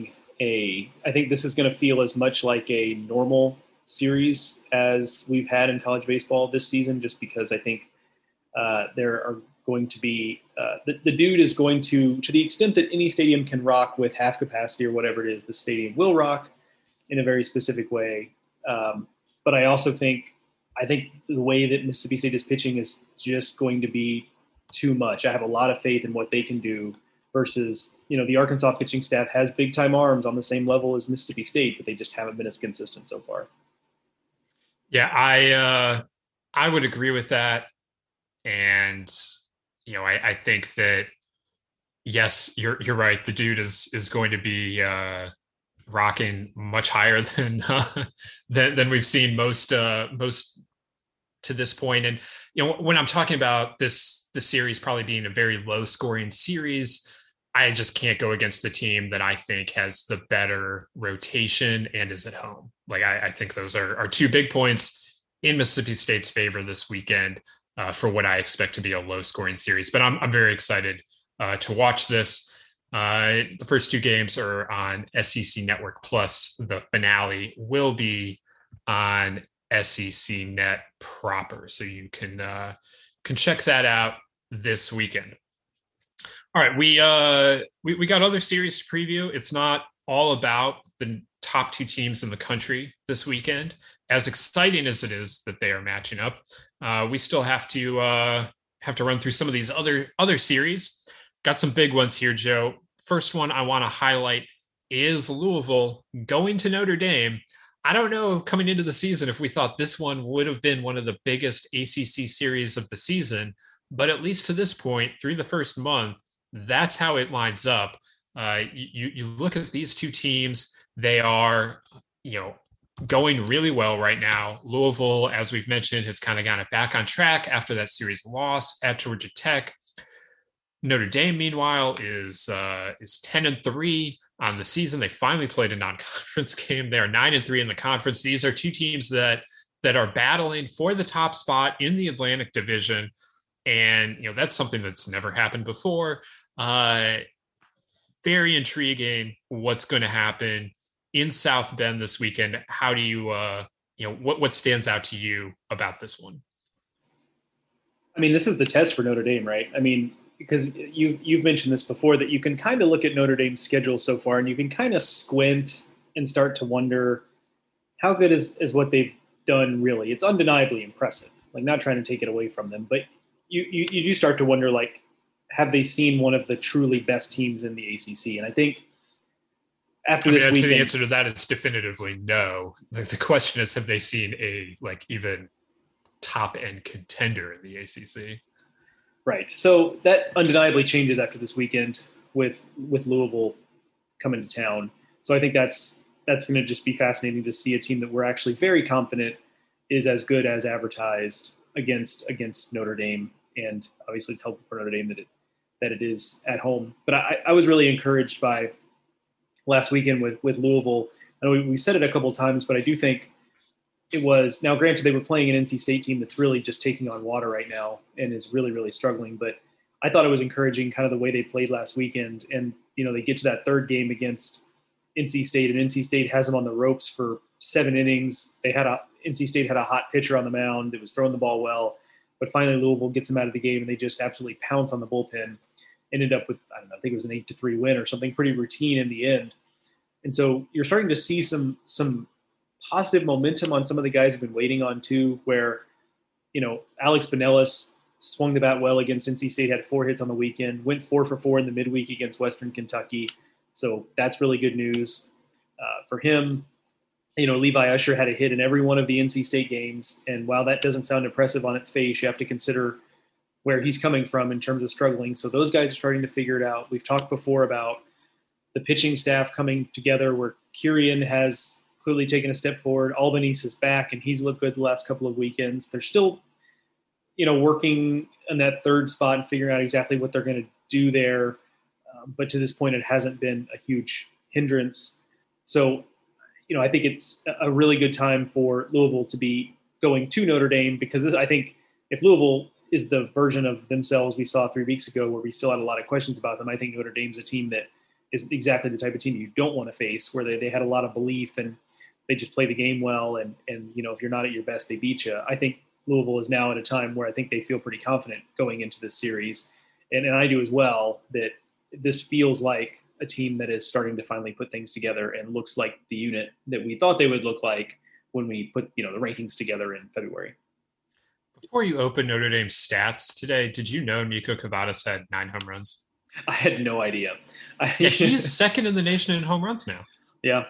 I think this is going to feel as much like a normal series as we've had in college baseball this season, just because I think there are going to be the dude is going to the extent that any stadium can rock with half capacity or whatever it is, the stadium will rock in a very specific way. But I also think the way that Mississippi State is pitching is just going to be too much. I have a lot of faith in what they can do. Versus, the Arkansas pitching staff has big-time arms on the same level as Mississippi State, but they just haven't been as consistent so far. Yeah, I would agree with that. And, I think that, yes, you're right. The dude is going to be rocking much higher than we've seen most to this point. And, when I'm talking about the series probably being a very low-scoring series, I just can't go against the team that I think has the better rotation and is at home. Like, I think those are 2 big points in Mississippi State's favor this weekend for what I expect to be a low-scoring series. But I'm very excited to watch this. The first 2 games are on SEC Network Plus. The finale will be on SEC Net proper, so you can check that out this weekend. All right, we got other series to preview. It's not all about the top 2 teams in the country this weekend. As exciting as it is that they are matching up, we still have to run through some of these other series. Got some big ones here, Joe. First one I want to highlight is Louisville going to Notre Dame. I don't know coming into the season if we thought this one would have been one of the biggest ACC series of the season, but at least to this point, through the first month, that's how it lines up. You look at these two teams; they are, going really well right now. Louisville, as we've mentioned, has kind of gotten it back on track after that series loss at Georgia Tech. Notre Dame, meanwhile, is 10-3 on the season. They finally played a non-conference game. They are 9-3 in the conference. These are two teams that are battling for the top spot in the Atlantic Division, and that's something that's never happened before. Very intriguing what's going to happen in South Bend this weekend. How do you what stands out to you about this one? I mean, this is the test for Notre Dame, right? I mean, because you've mentioned this before, that you can kind of look at Notre Dame's schedule so far and you can kind of squint and start to wonder how good is what they've done really. It's undeniably impressive, like not trying to take it away from them, but you do start to wonder, like, have they seen one of the truly best teams in the ACC? And I think after this weekend, the answer to that is definitively no. The question is, have they seen a even top end contender in the ACC? Right. So that undeniably changes after this weekend with Louisville coming to town. So I think that's going to just be fascinating to see a team that we're actually very confident is as good as advertised against Notre Dame. And obviously it's helpful for Notre Dame that it is at home. But I was really encouraged by last weekend with Louisville. I know we said it a couple of times, but I do think it was, now granted they were playing an NC State team that's really just taking on water right now and is really, really struggling. But I thought it was encouraging kind of the way they played last weekend. And, they get to that third game against NC State, and NC State has them on the ropes for 7 innings. NC State had a hot pitcher on the mound that was throwing the ball well, but finally Louisville gets them out of the game and they just absolutely pounce on the bullpen. Ended up with, I don't know, I think it was an 8-3 win or something pretty routine in the end. And so you're starting to see some positive momentum on some of the guys who've been waiting on too, where, Alex Binelas swung the bat well against NC State, had 4 hits on the weekend, went 4 for 4 in the midweek against Western Kentucky. So that's really good news for him. Levi Usher had a hit in every one of the NC State games. And while that doesn't sound impressive on its face, you have to consider where he's coming from in terms of struggling. So those guys are starting to figure it out. We've talked before about the pitching staff coming together, where Kirian has clearly taken a step forward. Albanese is back, and he's looked good the last couple of weekends. They're still, working on that third spot and figuring out exactly what they're going to do there. But to this point, it hasn't been a huge hindrance. So, I think it's a really good time for Louisville to be going to Notre Dame, because I think if Louisville is the version of themselves we saw 3 weeks ago, where we still had a lot of questions about them, I think Notre Dame's a team that is exactly the type of team you don't want to face, where they had a lot of belief and they just play the game well. And if you're not at your best, they beat you. I think Louisville is now at a time where I think they feel pretty confident going into this series. And I do as well, that this feels like a team that is starting to finally put things together and looks like the unit that we thought they would look like when we put, the rankings together in February. Before you open Notre Dame's stats today, did you know Nico Cavadas had 9 home runs? I had no idea. Yeah, he's second in the nation in home runs now. Yeah.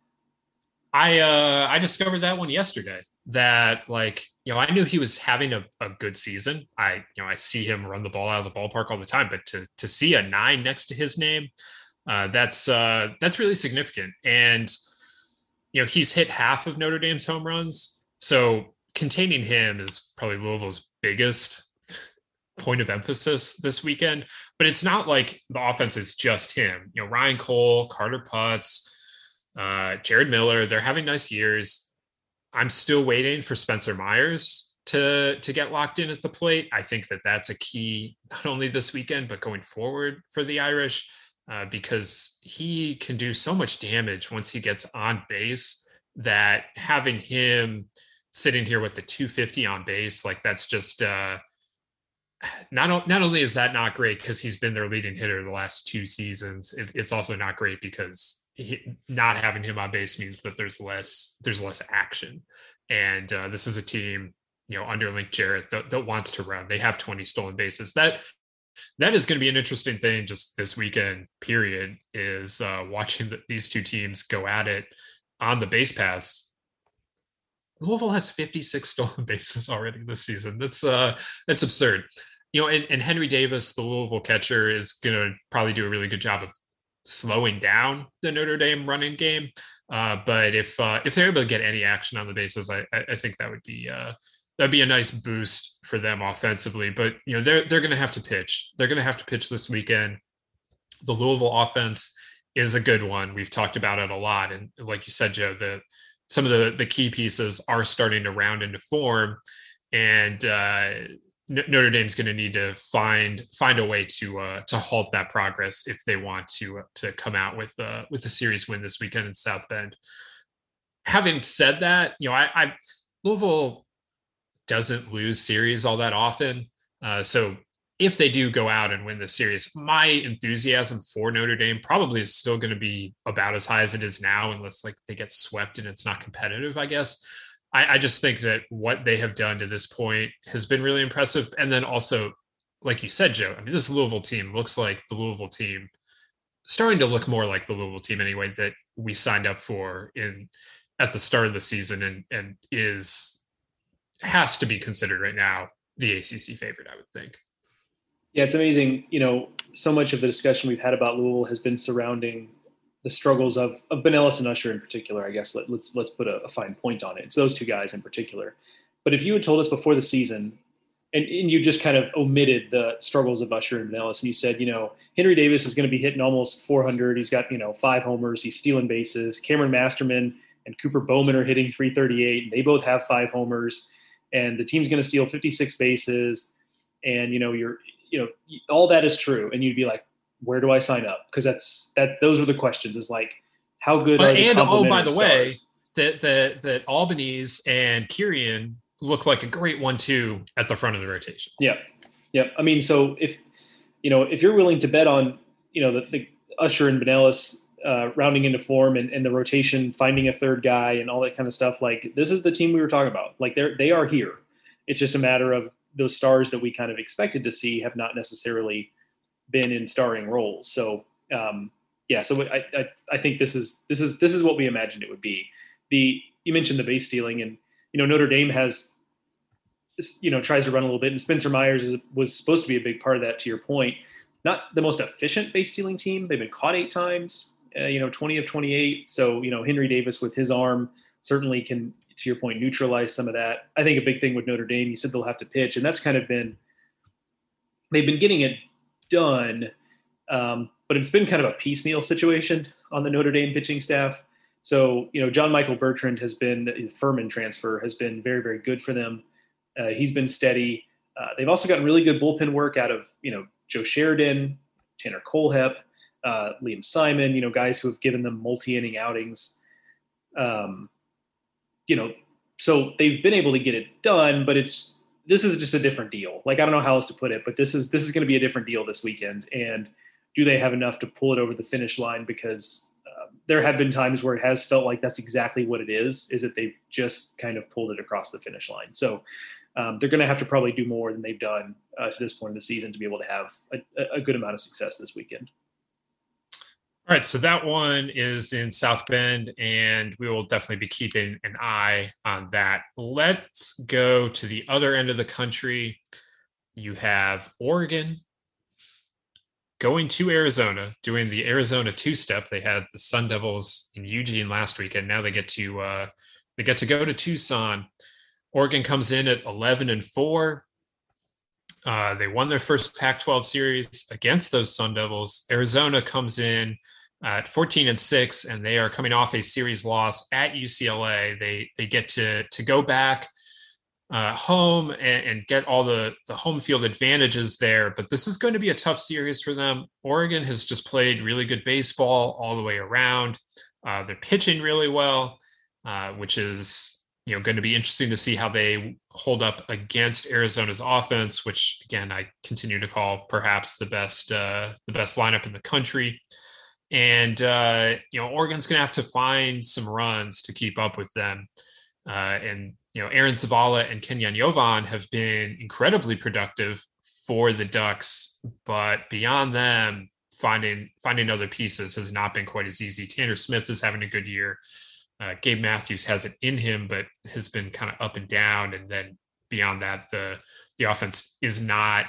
I discovered that one yesterday, that I knew he was having a good season. I see him run the ball out of the ballpark all the time, but to see a 9 next to his name, that's really significant. And, he's hit half of Notre Dame's home runs. So containing him is probably Louisville's biggest point of emphasis this weekend, but it's not like the offense is just him. Ryan Cole, Carter Putz, Jared Miller, they're having nice years. I'm still waiting for Spencer Myers to get locked in at the plate. I think that's a key, not only this weekend, but going forward for the Irish, because he can do so much damage once he gets on base, that having him sitting here with the 250 on base, that's just not only is that not great because he's been their leading hitter the last 2 seasons, it's also not great because not having him on base means that there's less action. And this is a team, under Link Jarrett that wants to run. They have 20 stolen bases. That is going to be an interesting thing just this weekend, period, is watching these two teams go at it on the base paths. Louisville has 56 stolen bases already this season. That's absurd. And Henry Davis, the Louisville catcher, is going to probably do a really good job of slowing down the Notre Dame running game. But if they're able to get any action on the bases, I think that'd be a nice boost for them offensively. But they're going to have to pitch. They're going to have to pitch this weekend. The Louisville offense is a good one. We've talked about it a lot, and like you said, Joe, some of the key pieces are starting to round into form, and Notre Dame's going to need to find a way to halt that progress if they want to come out with a series win this weekend in South Bend. Having said that, Louisville doesn't lose series all that often, so if they do go out and win the series, my enthusiasm for Notre Dame probably is still going to be about as high as it is now, unless like they get swept and it's not competitive, I guess. I just think that what they have done to this point has been really impressive. And then also, like you said, Joe, I mean, this Louisville team looks like the Louisville team, starting to look more like the Louisville team anyway, that we signed up for at the start of the season and has to be considered right now the ACC favorite, I would think. Yeah, it's amazing. So much of the discussion we've had about Louisville has been surrounding the struggles of Ben Ellis and Usher in particular. I guess let's put a fine point on it. It's those two guys in particular. But if you had told us before the season, and you just kind of omitted the struggles of Usher and Ben Ellis, and you said, Henry Davis is going to be hitting almost 400. He's got 5 homers. He's stealing bases. Cameron Masterman and Cooper Bowman are hitting 338. And they both have 5 homers, and the team's going to steal 56 bases. And all that is true, and you'd be like, where do I sign up? Because those were the questions, is like, how good are the by the stars? way, that Albanese and Kirian look like a great 1-2 at the front of the rotation. Yeah. I mean, so if you're willing to bet on the Usher and Ben Ellis rounding into form and the rotation finding a third guy and all that kind of stuff, like, this is the team we were talking about. Like, they are here. It's just a matter of those stars that we kind of expected to see have not necessarily been in starring roles. So, so I think this is what we imagined it would be. You mentioned the base stealing, and, Notre Dame has, tries to run a little bit, and Spencer Myers was supposed to be a big part of that, to your point. Not the most efficient base stealing team. They've been caught 8 times, 20 of 28. So, Henry Davis with his arm certainly can, to your point, neutralize some of that. I think a big thing with Notre Dame, you said they'll have to pitch, and that's kind of been, they've been getting it done, but it's been kind of a piecemeal situation on the Notre Dame pitching staff. So, John Michael Bertrand has been, Furman transfer, has been very, very good for them. He's been steady. They've also gotten really good bullpen work out of, Joe Sheridan, Tanner Colehep, Liam Simon, guys who have given them multi-inning outings. So they've been able to get it done, but this is just a different deal. Like, I don't know how else to put it, but this is going to be a different deal this weekend. And do they have enough to pull it over the finish line? Because there have been times where it has felt like that's exactly what it is that they've just kind of pulled it across the finish line. So they're going to have to probably do more than they've done to this point in the season to be able to have a good amount of success this weekend. All right, so that one is in South Bend, and we will definitely be keeping an eye on that. Let's go to the other end of the country. You have Oregon going to Arizona, doing the Arizona two-step. They had the Sun Devils in Eugene last weekend. Now they get to go to Tucson. Oregon comes in at 11-4. They won their first Pac-12 series against those Sun Devils. Arizona comes in at 14-6, and they are coming off a series loss at UCLA. They get to go back home and get all the home field advantages there. But this is going to be a tough series for them. Oregon has just played really good baseball all the way around. They're pitching really well, which is going to be interesting to see how they hold up against Arizona's offense, which again I continue to call perhaps the best lineup in the country. And Oregon's going to have to find some runs to keep up with them. And Aaron Zavala and Kenyon Yovan have been incredibly productive for the Ducks, but beyond them, finding other pieces has not been quite as easy. Tanner Smith is having a good year. Gabe Matthews has it in him, but has been kind of up and down. And then beyond that, the offense is not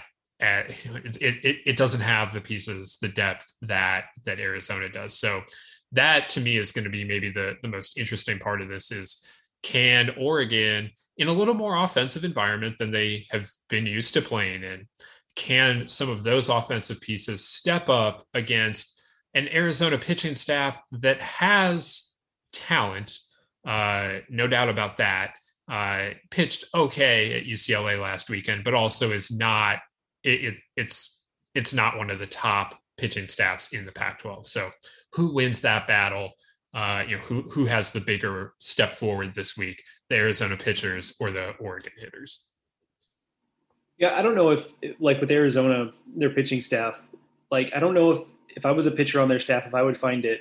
it doesn't have the pieces, the depth that Arizona does. So that to me is going to be maybe the most interesting part of this is, can Oregon, in a little more offensive environment than they have been used to playing in, can some of those offensive pieces step up against an Arizona pitching staff that has talent, no doubt about that, pitched okay at UCLA last weekend, but also is not, it's not one of the top pitching staffs in the Pac-12. So who wins that battle? Who has the bigger step forward this week, the Arizona pitchers or the Oregon hitters? Yeah, I don't know if, like with Arizona, their pitching staff, like I don't know if I was a pitcher on their staff, if I would find it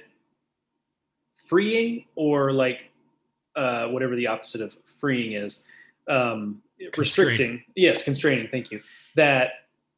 freeing or like whatever the opposite of freeing is, restricting. Yes, constraining. Thank you. That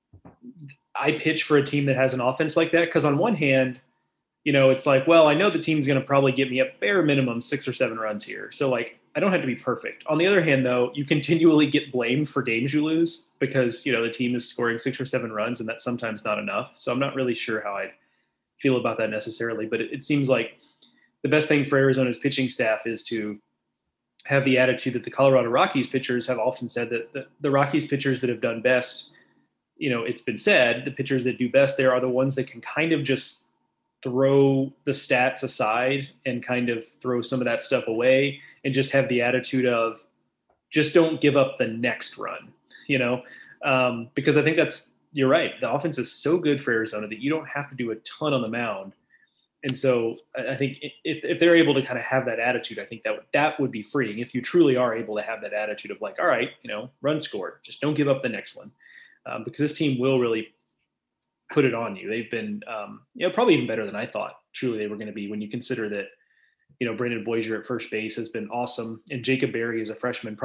I pitch for a team that has an offense like that, because on one hand, it's like, well, I know the team's going to probably get me a bare minimum 6 or 7 runs here. So like, I don't have to be perfect. On the other hand, though, you continually get blamed for games you lose because, the team is scoring 6 or 7 runs, and that's sometimes not enough. So I'm not really sure how I feel about that necessarily, but it seems like the best thing for Arizona's pitching staff is to have the attitude that the Colorado Rockies pitchers have often said, that the Rockies pitchers that have done best, it's been said, the pitchers that do best there are the ones that can kind of just throw the stats aside and kind of throw some of that stuff away and just have the attitude of just don't give up the next run, because I think you're right. The offense is so good for Arizona that you don't have to do a ton on the mound. And so I think if they're able to kind of have that attitude, I think that would be freeing if you truly are able to have that attitude of like, all right, run scored, just don't give up the next one. Because this team will really put it on you. They've been, probably even better than I thought truly they were going to be when you consider that, Brandon Boisier at first base has been awesome. And Jacob Berry as a freshman,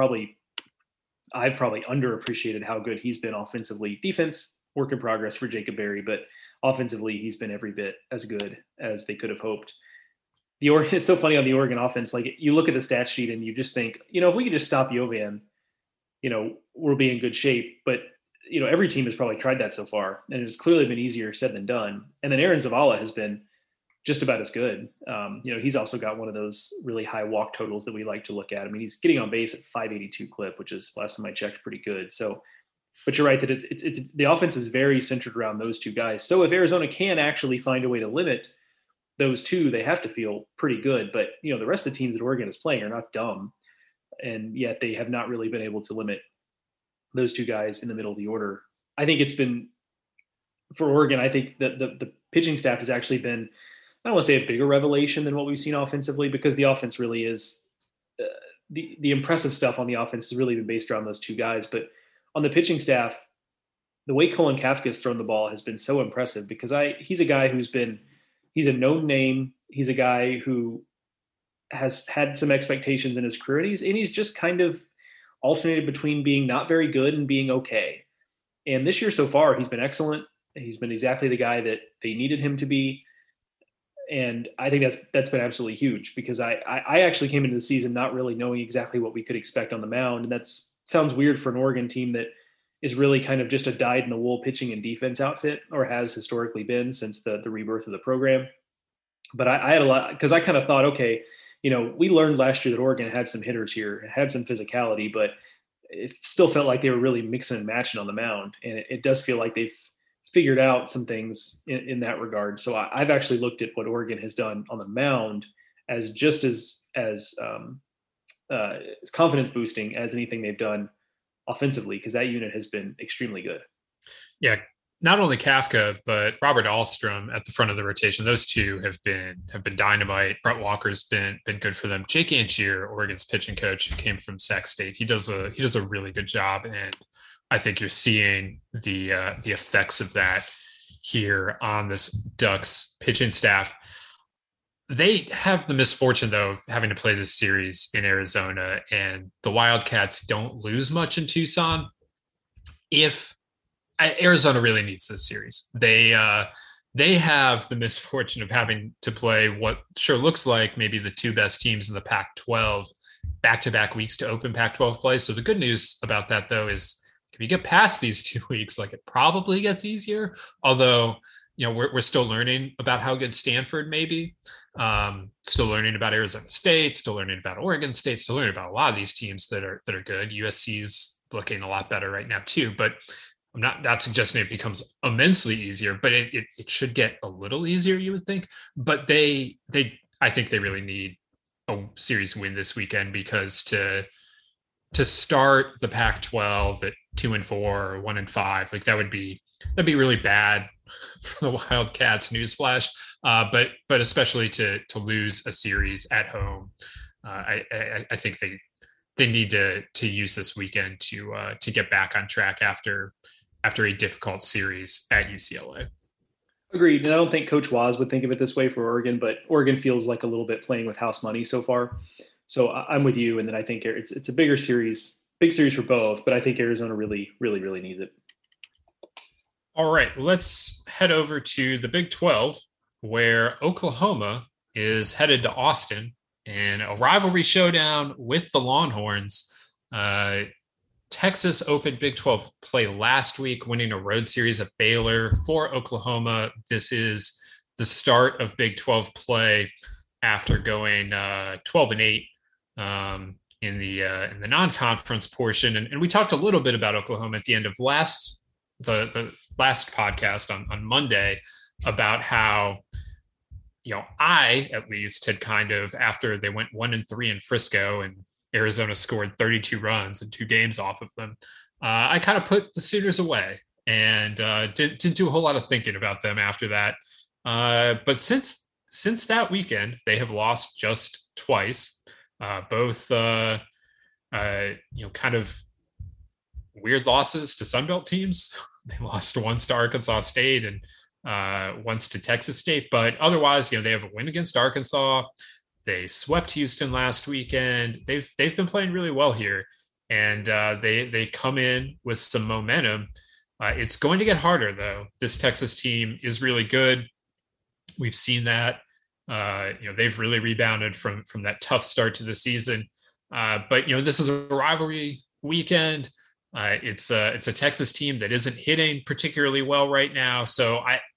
I've probably underappreciated how good he's been offensively. Defense, work in progress for Jacob Berry, but offensively, he's been every bit as good as they could have hoped. It's so funny on the Oregon offense. Like you look at the stat sheet and you just think, if we could just stop Yovan, we'll be in good shape. But every team has probably tried that so far, and it's clearly been easier said than done. And then Aaron Zavala has been just about as good. He's also got one of those really high walk totals that we like to look at. I mean, he's getting on base at 582 clip, which is last time I checked pretty good. So, but you're right that it's the offense is very centered around those two guys. So if Arizona can actually find a way to limit those two, they have to feel pretty good. But the rest of the teams that Oregon is playing are not dumb, and yet they have not really been able to limit those two guys in the middle of the order. I think it's been, for Oregon, I think that the pitching staff has actually been, I don't want to say a bigger revelation than what we've seen offensively, because the offense really is, the impressive stuff on the offense has really been based around those two guys. But on the pitching staff, the way Colin Kafka has thrown the ball has been so impressive, because he's a guy he's a known name. He's a guy who has had some expectations in his career, and he's just kind of alternated between being not very good and being okay. And this year so far, he's been excellent. He's been exactly the guy that they needed him to be. And I think that's been absolutely huge, because I actually came into the season not really knowing exactly what we could expect on the mound. And that sounds weird for an Oregon team that is really kind of just a dyed-in-the-wool pitching and defense outfit, or has historically been since the rebirth of the program. But I had a lot, because I kind of thought, okay, we learned last year that Oregon had some hitters here, had some physicality, but it still felt like they were really mixing and matching on the mound. And it does feel like they've figured out some things in that regard. So I've actually looked at what Oregon has done on the mound as just as confidence boosting as anything they've done offensively, because that unit has been extremely good. Yeah. Not only Kafka, but Robert Alstrom at the front of the rotation. Those two have been dynamite. Brett Walker's been good for them. Jake Angier, Oregon's pitching coach, who came from Sac State, he does a really good job, and I think you're seeing the effects of that here on this Ducks pitching staff. They have the misfortune, though, of having to play this series in Arizona, and the Wildcats don't lose much in Tucson. Arizona really needs this series. They they have the misfortune of having to play what sure looks like maybe the two best teams in the Pac-12 back-to-back weeks to open Pac-12 play. So the good news about that, though, is if you get past these 2 weeks, like, it probably gets easier. Although, we're still learning about how good Stanford may be. Still learning about Arizona State, still learning about Oregon State, still learning about a lot of these teams that are good. USC's looking a lot better right now too, but I'm not suggesting it becomes immensely easier, but it should get a little easier, you would think. But I think they really need a series win this weekend, because to start the Pac-12 at 2-4 or 1-5, like, that'd be really bad for the Wildcats. Newsflash, but especially to lose a series at home, I think they need to use this weekend to get back on track after a difficult series at UCLA. Agreed. And I don't think Coach Waz would think of it this way for Oregon, but Oregon feels like a little bit playing with house money so far. So I'm with you. And then I think it's a big series for both, but I think Arizona really, really, really needs it. All right, let's head over to the Big 12, where Oklahoma is headed to Austin in a rivalry showdown with the Longhorns. Texas opened Big 12 play last week, winning a road series at Baylor. For Oklahoma, this is the start of Big 12 play after going 12-8 in the non-conference portion. And we talked a little bit about Oklahoma at the end of the last podcast on Monday about how, I at least had kind of, after they went 1-3 in Frisco and Arizona scored 32 runs and 2 games off of them, I kind of put the Sooners away and didn't do a whole lot of thinking about them after that. But since that weekend, they have lost just twice, both kind of weird losses to Sunbelt teams. They lost once to Arkansas State and once to Texas State, but otherwise, they have a win against Arkansas. They swept Houston last weekend. They've been playing really well here, and they come in with some momentum. It's going to get harder, though. This Texas team is really good. We've seen that. They've really rebounded from that tough start to the season. But this is a rivalry weekend. It's a Texas team that isn't hitting particularly well right now. So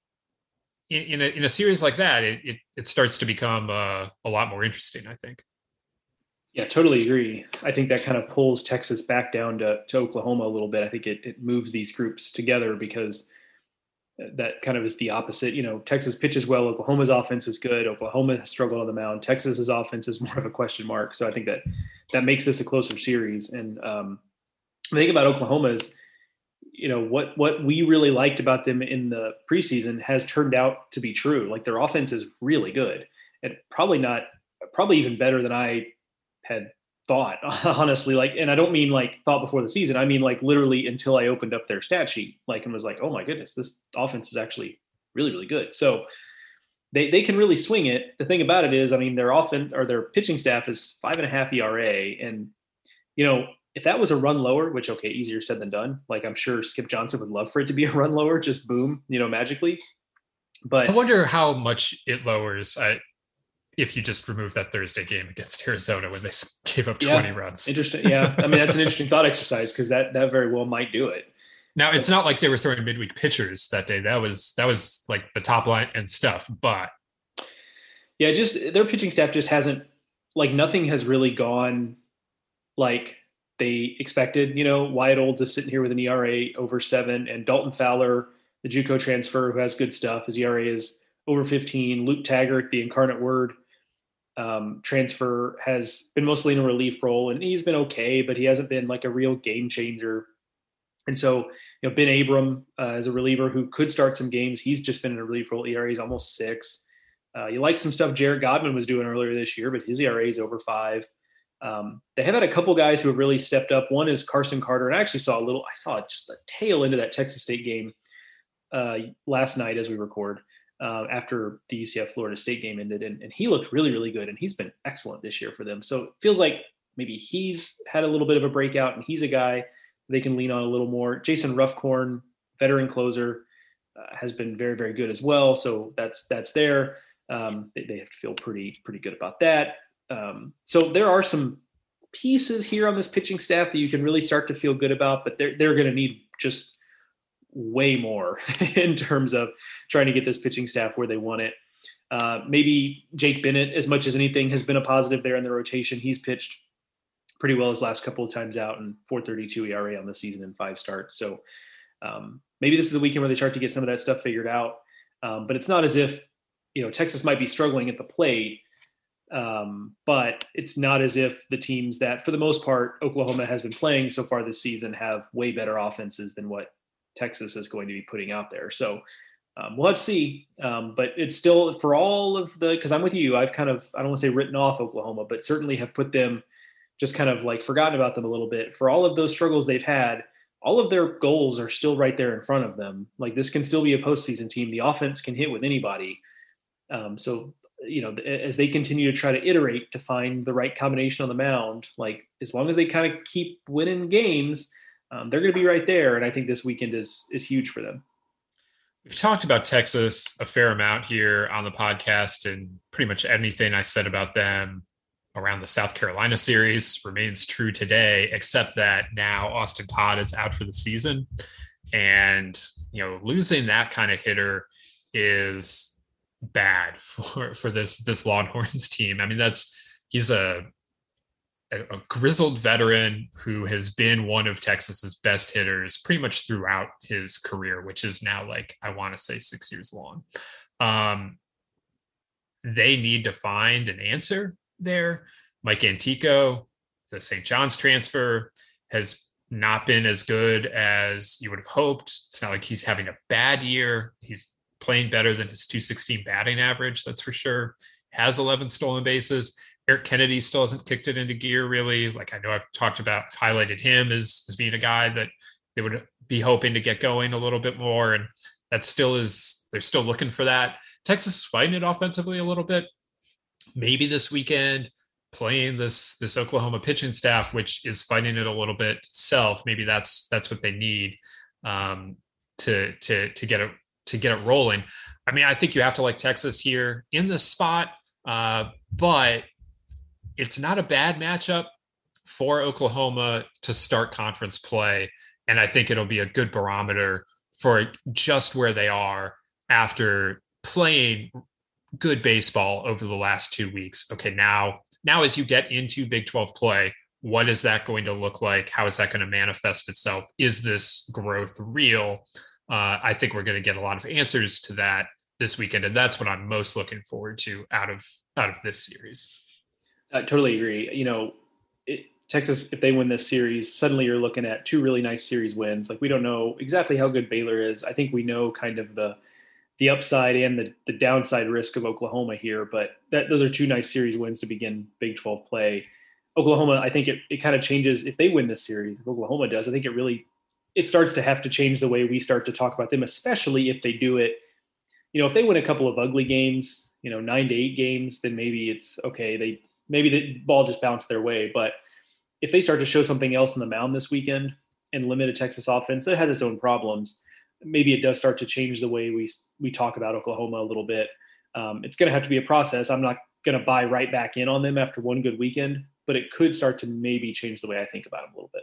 in a series like that, it starts to become a lot more interesting, I think. Yeah, totally agree. I think that kind of pulls Texas back down to Oklahoma a little bit. I think it moves these groups together, because that kind of is the opposite. Texas pitches well. Oklahoma's offense is good. Oklahoma has struggled on the mound. Texas's offense is more of a question mark. So I think that makes this a closer series. And the thing about Oklahoma is, what we really liked about them in the preseason has turned out to be true. Like, their offense is really good, and probably even better than I had thought, honestly. And I don't mean like thought before the season. I mean, like, literally until I opened up their stat sheet, and was like, oh my goodness, this offense is actually really, really good. So they can really swing it. The thing about it is, their pitching staff is 5.5 ERA. And, if that was a run lower, which, okay, easier said than done. Like, I'm sure Skip Johnson would love for it to be a run lower, just boom, magically. But I wonder how much it lowers if you just remove that Thursday game against Arizona when they gave up 20 runs. Interesting. Yeah. That's an interesting thought exercise, because that very well might do it. Now, it's not like they were throwing midweek pitchers that day. That was like the top line and stuff, but yeah, just their pitching staff just hasn't, nothing has really gone like they expected. Wyatt Old is sitting here with an ERA over 7, and Dalton Fowler, the JUCO transfer who has good stuff, his ERA is over 15. Luke Taggart, the Incarnate Word transfer, has been mostly in a relief role, and he's been okay, but he hasn't been like a real game changer. And so, Ben Abram is a reliever who could start some games. He's just been in a relief role. ERA is almost 6. You like some stuff Jared Godwin was doing earlier this year, but his ERA is over 5. They have had a couple guys who have really stepped up. One is Carson Carter, and I actually saw just the tail end of that Texas State game last night as we record, after the UCF Florida State game ended, and he looked really, really good, and he's been excellent this year for them. So it feels like maybe he's had a little bit of a breakout, and he's a guy they can lean on a little more. Jason Ruffcorn, veteran closer, has been very, very good as well. So that's there. They have to feel pretty good about that. So there are some pieces here on this pitching staff that you can really start to feel good about, but they're going to need just way more in terms of trying to get this pitching staff where they want it. Maybe Jake Bennett, as much as anything, has been a positive there in the rotation. He's pitched pretty well his last couple of times out, and 4.32 ERA on the season in 5 starts. So maybe this is a weekend where they start to get some of that stuff figured out. But it's not as if, Texas might be struggling at the plate. But it's not as if the teams that, for the most part, Oklahoma has been playing so far this season have way better offenses than what Texas is going to be putting out there. So we'll have to see. But it's still, for all of because I'm with you, I've kind of, I don't want to say written off Oklahoma, but certainly have put them, just kind of like forgotten about them a little bit. For all of those struggles they've had, all of their goals are still right there in front of them. Like, this can still be a postseason team. The offense can hit with anybody. So, as they continue to try to iterate to find the right combination on the mound, like, as long as they kind of keep winning games, they're going to be right there. And I think this weekend is huge for them. We've talked about Texas a fair amount here on the podcast, and pretty much anything I said about them around the South Carolina series remains true today, except that now Austin Todd is out for the season. And, losing that kind of hitter is bad for this Longhorns team. I mean, he's a grizzled veteran who has been one of Texas's best hitters pretty much throughout his career, which is now, like, I want to say 6 years long. They need to find an answer there. Mike Antico, the St. John's transfer, has not been as good as you would have hoped. It's not like he's having a bad year. He's playing better than his .216 batting average, that's for sure. Has 11 stolen bases. Eric Kennedy still hasn't kicked it into gear, really. Like, I know I've highlighted him as being a guy that they would be hoping to get going a little bit more. And they're still looking for that. Texas is fighting it offensively a little bit. Maybe this weekend, playing this Oklahoma pitching staff, which is fighting it a little bit itself, maybe that's what they need to get it rolling. I mean, I think you have to like Texas here in this spot, but it's not a bad matchup for Oklahoma to start conference play, and I think it'll be a good barometer for just where they are after playing good baseball over the last 2 weeks. Okay, now as you get into Big 12 play, what is that going to look like? How is that going to manifest itself? Is this growth real? I think we're going to get a lot of answers to that this weekend, and that's what I'm most looking forward to out of this series. I totally agree. Texas, if they win this series, suddenly you're looking at 2 really nice series wins. Like, we don't know exactly how good Baylor is. I think we know kind of the upside and the downside risk of Oklahoma here, but those are 2 nice series wins to begin Big 12 play. Oklahoma, I think it kind of changes if they win this series. If Oklahoma does, I think it starts to have to change the way we start to talk about them, especially if they do it. If they win a couple of ugly games, 9-8 games, then maybe it's okay. Maybe the ball just bounced their way. But if they start to show something else on the mound this weekend and limit a Texas offense that has its own problems, maybe it does start to change the way we talk about Oklahoma a little bit. It's going to have to be a process. I'm not going to buy right back in on them after one good weekend, but it could start to maybe change the way I think about them a little bit.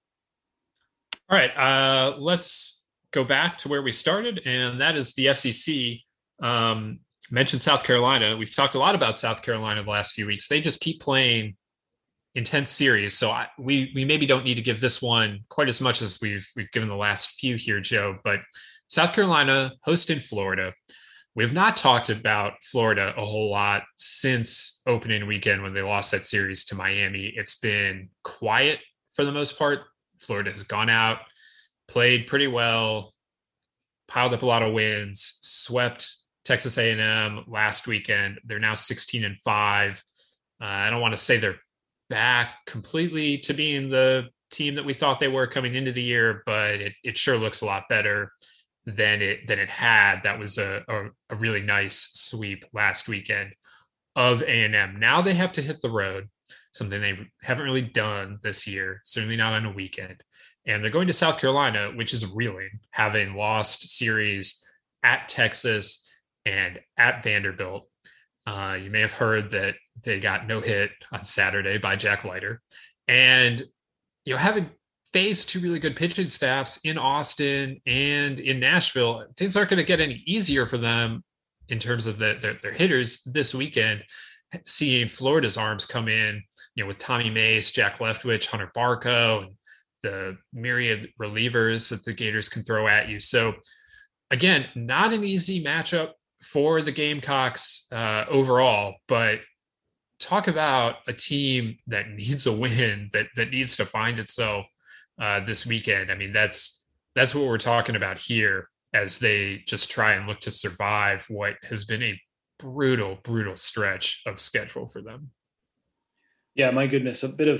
All right, let's go back to where we started, and that is the SEC. Mentioned South Carolina. We've talked a lot about South Carolina the last few weeks. They just keep playing intense series. So we maybe don't need to give this one quite as much as we've given the last few here, Joe. But South Carolina hosting Florida. We have not talked about Florida a whole lot since opening weekend when they lost that series to Miami. It's been quiet for the most part. Florida has gone out, played pretty well, piled up a lot of wins, swept Texas A&M last weekend. They're now 16-5. I don't want to say they're back completely to being the team that we thought they were coming into the year, but it sure looks a lot better than it had. That was a really nice sweep last weekend of A&M. Now they have to hit the road, something they haven't really done this year, certainly not on a weekend. And they're going to South Carolina, which is reeling, having lost series at Texas, and at Vanderbilt. You may have heard that they got no hit on Saturday by Jack Leiter. And, having faced two really good pitching staffs in Austin and in Nashville, things aren't going to get any easier for them in terms of their hitters this weekend. Seeing Florida's arms come in, with Tommy Mace, Jack Leftwich, Hunter Barco, and the myriad relievers that the Gators can throw at you. So again, not an easy matchup for the Gamecocks overall, but talk about a team that needs a win, that needs to find itself this weekend. I mean, that's what we're talking about here as they just try and look to survive what has been a brutal stretch of schedule for them. Yeah, my goodness, a bit of,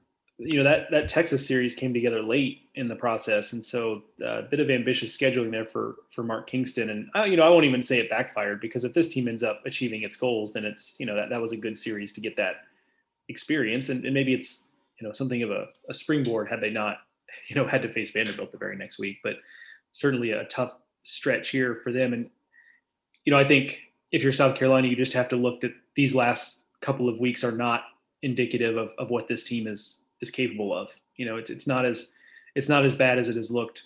that Texas series came together late in the process. And so a bit of ambitious scheduling there for Mark Kingston. And, I won't even say it backfired, because if this team ends up achieving its goals, then it's, that was a good series to get that experience. And maybe it's, something of a springboard had they not, had to face Vanderbilt the very next week. But certainly a tough stretch here for them. And, I think if you're South Carolina, you just have to look at these last couple of weeks are not indicative of what this team is capable of. It's not as bad as it has looked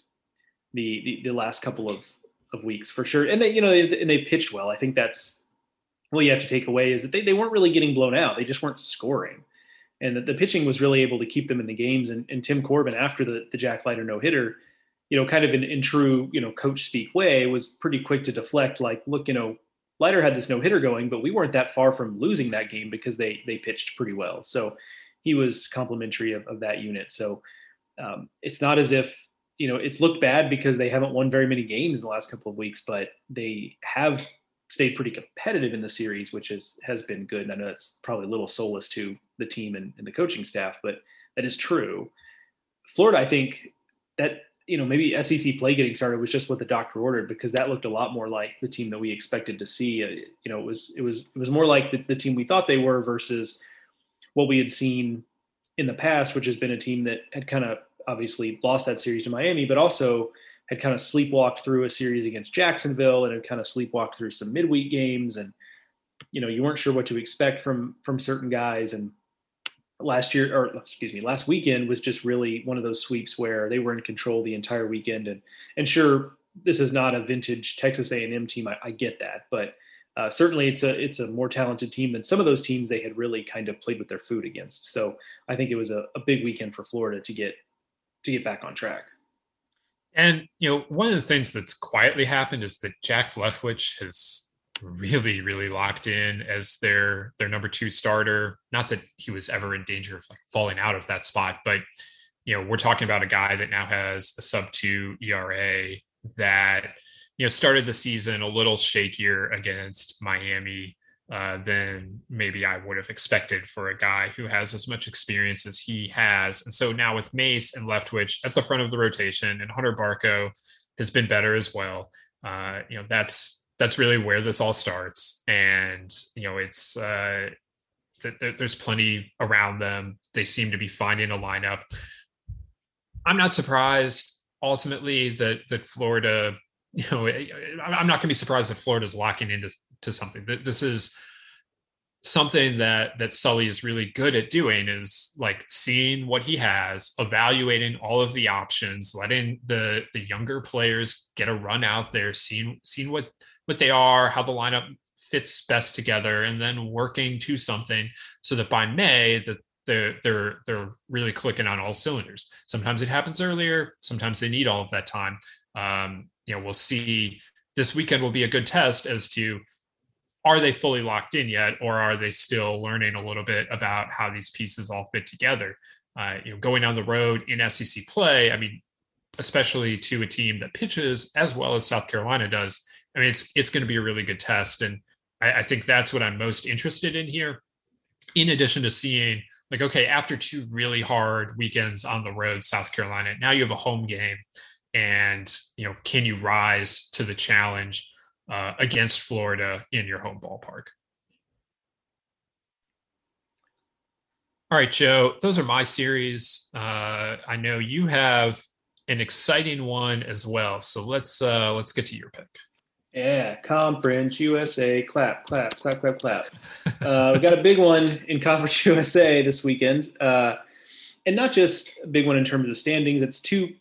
the last couple of weeks, for sure. And they pitched well. I think that's what you have to take away, is that they weren't really getting blown out. They just weren't scoring. And the pitching was really able to keep them in the games. And Tim Corbin, after the Jack Leiter no-hitter, kind of in true, coach speak way, was pretty quick to deflect, like, look, Leiter had this no-hitter going, but we weren't that far from losing that game because they pitched pretty well. So he was complimentary of that unit. So it's not as if, it's looked bad because they haven't won very many games in the last couple of weeks, but they have stayed pretty competitive in the series, which has been good. And I know that's probably a little solace to the team and the coaching staff, but that is true. Florida, I think that, maybe SEC play getting started was just what the doctor ordered, because that looked a lot more like the team that we expected to see. It was more like the team we thought they were versus what we had seen in the past, which has been a team that had kind of obviously lost that series to Miami, but also had kind of sleepwalked through a series against Jacksonville and had kind of sleepwalked through some midweek games. And, you weren't sure what to expect from certain guys. And last weekend was just really one of those sweeps where they were in control the entire weekend. And sure, this is not a vintage Texas A&M team. I get that, but certainly it's a more talented team than some of those teams they had really kind of played with their food against. So I think it was a big weekend for Florida to get back on track. And, one of the things that's quietly happened is that Jack Leftwich has really locked in as their number 2 starter. Not that he was ever in danger of falling out of that spot, but we're talking about a guy that now has a sub-2 ERA that started the season a little shakier against Miami than maybe I would have expected for a guy who has as much experience as he has. And so now with Mace and Leftwich at the front of the rotation, and Hunter Barco has been better as well, that's really where this all starts. And, it's there's plenty around them. They seem to be finding a lineup. I'm not surprised ultimately that Florida, I'm not going to be surprised that Florida's locking into something. This is something that Sully is really good at doing, is seeing what he has, evaluating all of the options, letting the younger players get a run out there, seeing what they are, how the lineup fits best together, and then working to something so that by May that they're really clicking on all cylinders. Sometimes it happens earlier, sometimes they need all of that time. We'll see. This weekend will be a good test as to, are they fully locked in yet, or are they still learning a little bit about how these pieces all fit together? Going on the road in SEC play, I mean, especially to a team that pitches as well as South Carolina does, I mean, it's going to be a really good test. And I think that's what I'm most interested in here. In addition to seeing, okay, after 2 really hard weekends on the road, South Carolina, now you have a home game. And, can you rise to the challenge against Florida in your home ballpark? All right, Joe, those are my series. I know you have an exciting one as well. So let's get to your pick. Yeah, Conference USA, clap, clap, clap, clap, clap. We got a big one in Conference USA this weekend, and not just a big one in terms of the standings. It's two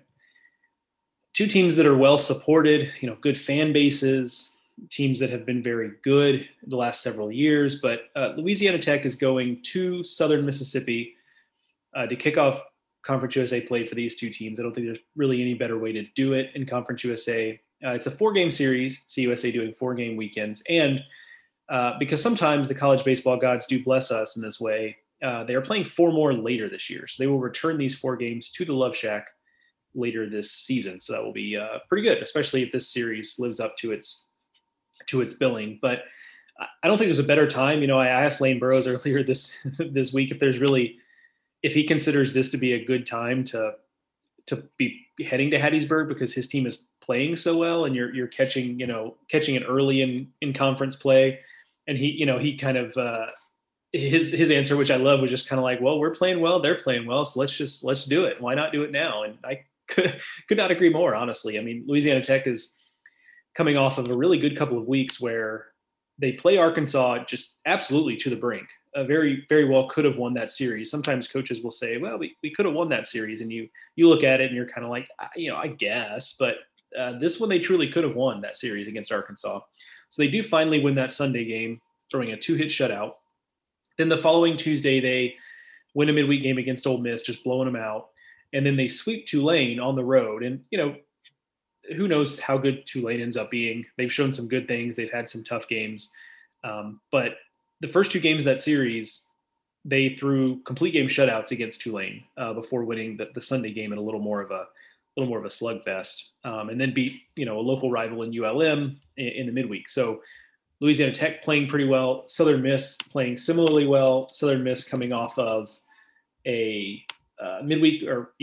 teams that are well supported, good fan bases, teams that have been very good the last several years. But Louisiana Tech is going to Southern Mississippi to kick off Conference USA play for these two teams. I don't think there's really any better way to do it in Conference USA. It's a 4-game series, CUSA doing 4-game weekends. And because sometimes the college baseball gods do bless us in this way, they are playing 4 more later this year. So they will return these 4 games to the Love Shack later this season. So that will be pretty good, especially if this series lives up to its billing. But I don't think there's a better time. I asked Lane Burroughs earlier this week if he considers this to be a good time to be heading to Hattiesburg because his team is playing so well and you're catching it early in conference play. And he kind of his answer, which I love, was just kind of like, well, we're playing well, they're playing well, so let's do it. Why not do it now? And I could not agree more, honestly. I mean, Louisiana Tech is coming off of a really good couple of weeks where they play Arkansas just absolutely to the brink. Very, very well could have won that series. Sometimes coaches will say, well, we could have won that series. And you look at it and you're kind of like, I guess. But this one, they truly could have won that series against Arkansas. So they do finally win that Sunday game, throwing a 2-hit shutout. Then the following Tuesday, they win a midweek game against Ole Miss, just blowing them out. And then they sweep Tulane on the road. And, who knows how good Tulane ends up being. They've shown some good things. They've had some tough games. But the first 2 games of that series, they threw complete game shutouts against Tulane before winning the Sunday game in a little more of a slugfest, and then beat a local rival in ULM in the midweek. So Louisiana Tech playing pretty well, Southern Miss playing similarly well. Southern Miss coming off of a midweek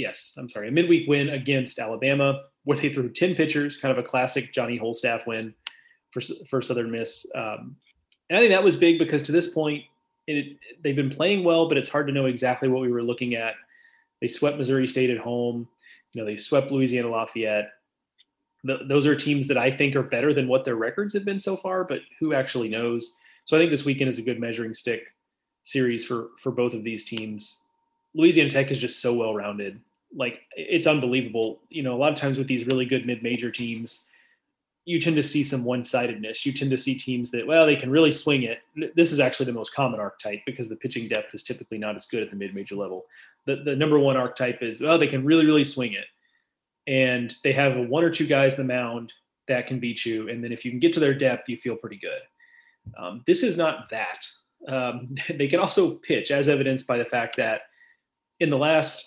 win against Alabama, where they threw 10 pitchers, kind of a classic Johnny Holstaff win for Southern Miss. And I think that was big because to this point, they've been playing well, but it's hard to know exactly what we were looking at. They swept Missouri State at home. They swept Louisiana Lafayette. Those are teams that I think are better than what their records have been so far, but who actually knows? So I think this weekend is a good measuring stick series for both of these teams. Louisiana Tech is just so well-rounded. Like, it's unbelievable. A lot of times with these really good mid-major teams, you tend to see some one-sidedness. You tend to see teams that, well, they can really swing it. This is actually the most common archetype because the pitching depth is typically not as good at the mid-major level. The number one archetype is, well, they can really, really swing it. And they have 1 or 2 guys on the mound that can beat you. And then if you can get to their depth, you feel pretty good. This is not that. They can also pitch, as evidenced by the fact that in the last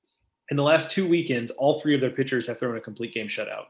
2 weekends, all 3 of their pitchers have thrown a complete game shutout.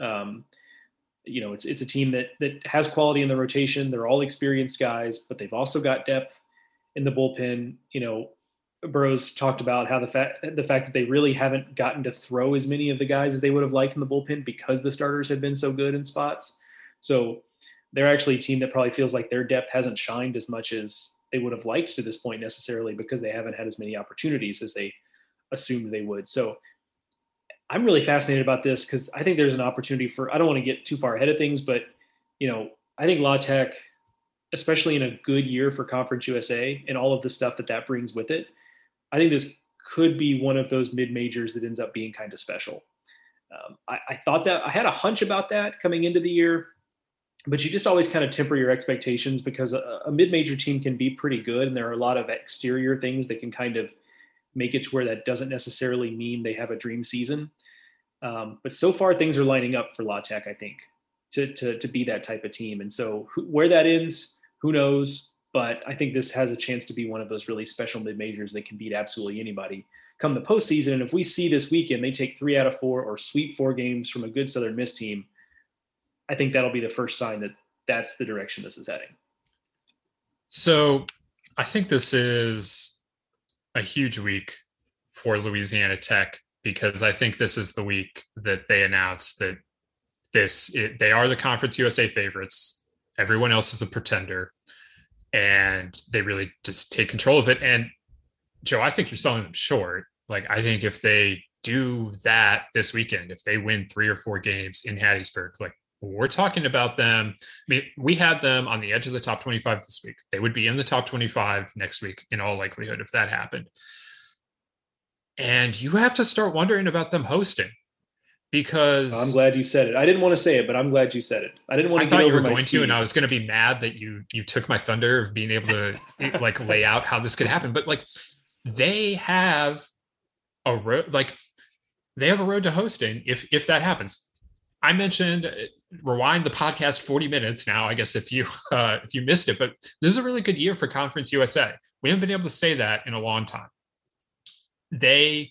It's a team that has quality in the rotation. They're all experienced guys, but they've also got depth in the bullpen. Burroughs talked about how the fact that they really haven't gotten to throw as many of the guys as they would have liked in the bullpen because the starters have been so good in spots. So they're actually a team that probably feels like their depth hasn't shined as much as they would have liked to this point necessarily because they haven't had as many opportunities as they assumed they would. So I'm really fascinated about this because I think there's an opportunity I don't want to get too far ahead of things, but, I think La Tech, especially in a good year for Conference USA and all of the stuff that brings with it, I think this could be one of those mid-majors that ends up being kind of special. I thought that I had a hunch about that coming into the year, but you just always kind of temper your expectations because a mid-major team can be pretty good. And there are a lot of exterior things that can kind of make it to where that doesn't necessarily mean they have a dream season. But so far things are lining up for La Tech, I think, to be that type of team. And so where that ends, who knows? But I think this has a chance to be one of those really special mid-majors that can beat absolutely anybody come the postseason. And if we see this weekend, they take 3 out of 4 or sweep 4 games from a good Southern Miss team, I think that'll be the first sign that that's the direction this is heading. So I think this is a huge week for Louisiana Tech because I think this is the week that they announced that they are the Conference USA favorites. Everyone else is a pretender. And they really just take control of it. And Joe, I think you're selling them short. Like, I think if they do that this weekend, if they win 3 or 4 games in Hattiesburg, like we're talking about them. I mean, we had them on the edge of the top 25 this week. They would be in the top 25 next week in all likelihood if that happened. And you have to start wondering about them hosting, because I'm glad you said it. I didn't want to say it, but I'm glad you said it. I didn't want to. I thought you were going to, and I was going to be mad that you took my thunder of being able to like lay out how this could happen. But like, they have a road, like they have a road to hosting if that happens. I mentioned, rewind the podcast 40 minutes now, I guess, if you missed it, but this is a really good year for Conference USA. We haven't been able to say that in a long time. They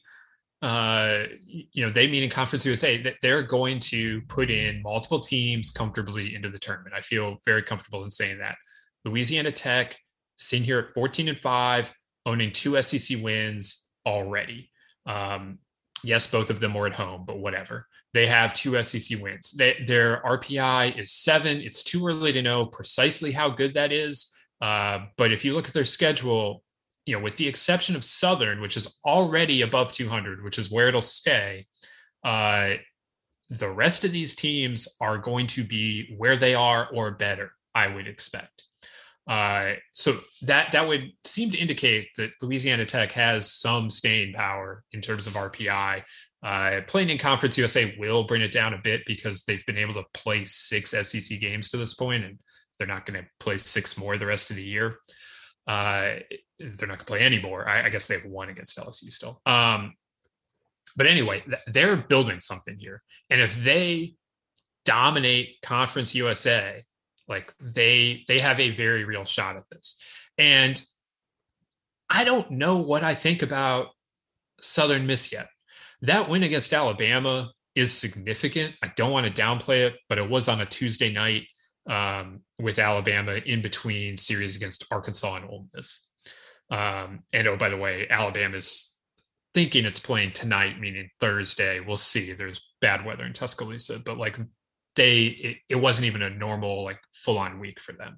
they mean in Conference USA that they're going to put in multiple teams comfortably into the tournament. I feel very comfortable in saying that. Louisiana Tech sitting here at 14-5, owning 2 SEC wins already. Yes, both of them were at home, but whatever. They have 2 SEC wins. Their RPI is 7. It's too early to know precisely how good that is. But if you look at their schedule, with the exception of Southern, which is already above 200, which is where it'll stay, the rest of these teams are going to be where they are or better, I would expect. So that would seem to indicate that Louisiana Tech has some staying power in terms of RPI. Playing in Conference USA will bring it down a bit because they've been able to play 6 SEC games to this point, and they're not going to play 6 more the rest of the year. They're not going to play any more. I guess they have 1 against LSU still. But anyway, they're building something here. And if they dominate Conference USA, like they have a very real shot at this. And I don't know what I think about Southern Miss yet. That win against Alabama is significant. I don't want to downplay it, but it was on a Tuesday night with Alabama in between series against Arkansas and Ole Miss. And oh, by the way, Alabama's thinking it's playing tonight, meaning Thursday. We'll see. There's bad weather in Tuscaloosa, but like it wasn't even a normal, like full-on week for them.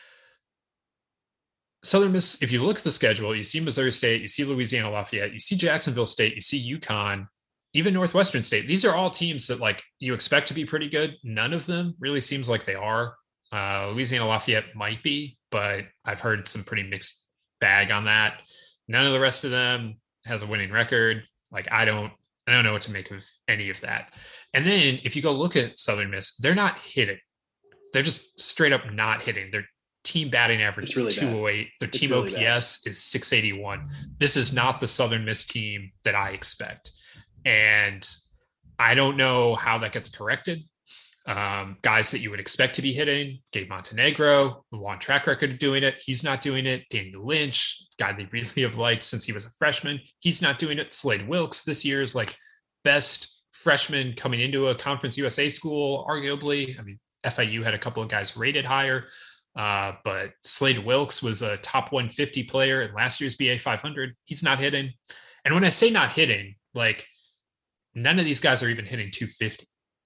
Southern Miss, if you look at the schedule, you see Missouri State, you see Louisiana Lafayette, you see Jacksonville State, you see UConn, even Northwestern State. These are all teams that like you expect to be pretty good. None of them really seems like they are. Louisiana Lafayette might be, but I've heard some pretty mixed bag on that. None of the rest of them has a winning record. Like I don't know what to make of any of that. And then if you go look at Southern Miss, they're not hitting. They're just straight up not hitting. Their team batting average is 208. Their team OPS is 681. This is not the Southern Miss team that I expect. And I don't know how that gets corrected. Guys that you would expect to be hitting, Gabe Montenegro, a long track record of doing it. He's not doing it. Daniel Lynch, guy they really have liked since he was a freshman. He's not doing it. Slade Wilkes this year is like best freshman coming into a Conference USA school, arguably. I mean, FIU had a couple of guys rated higher, but Slade Wilkes was a top 150 player in last year's BA 500. He's not hitting. And when I say not hitting, like none of these guys are even hitting 250.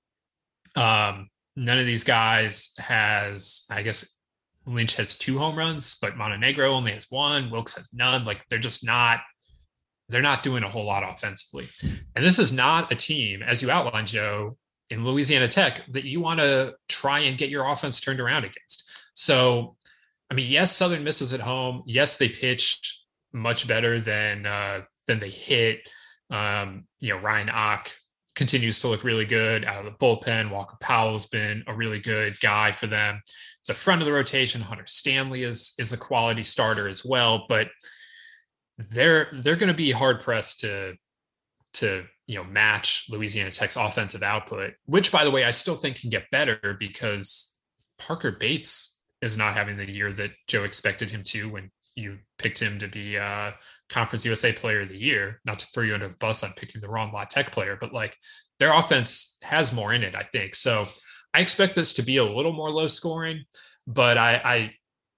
None of these guys has, I guess Lynch has 2 home runs, but Montenegro only has 1. Wilkes has none. Like they're not doing a whole lot offensively. And this is not a team, as you outlined, Joe, in Louisiana Tech that you want to try and get your offense turned around against. So, I mean, yes, Southern Miss is at home. Yes, they pitch much better than they hit. Ryan Ock continues to look really good out of the bullpen. Walker Powell's been a really good guy for them. The front of the rotation, Hunter Stanley is a quality starter as well, but they're going to be hard pressed to match Louisiana Tech's offensive output, which, by the way, I still think can get better because Parker Bates is not having the year that Joe expected him to when you picked him to be Conference USA Player of the Year. Not to throw you under the bus on picking the wrong La Tech player, but like their offense has more in it, I think. So I expect this to be a little more low scoring, but I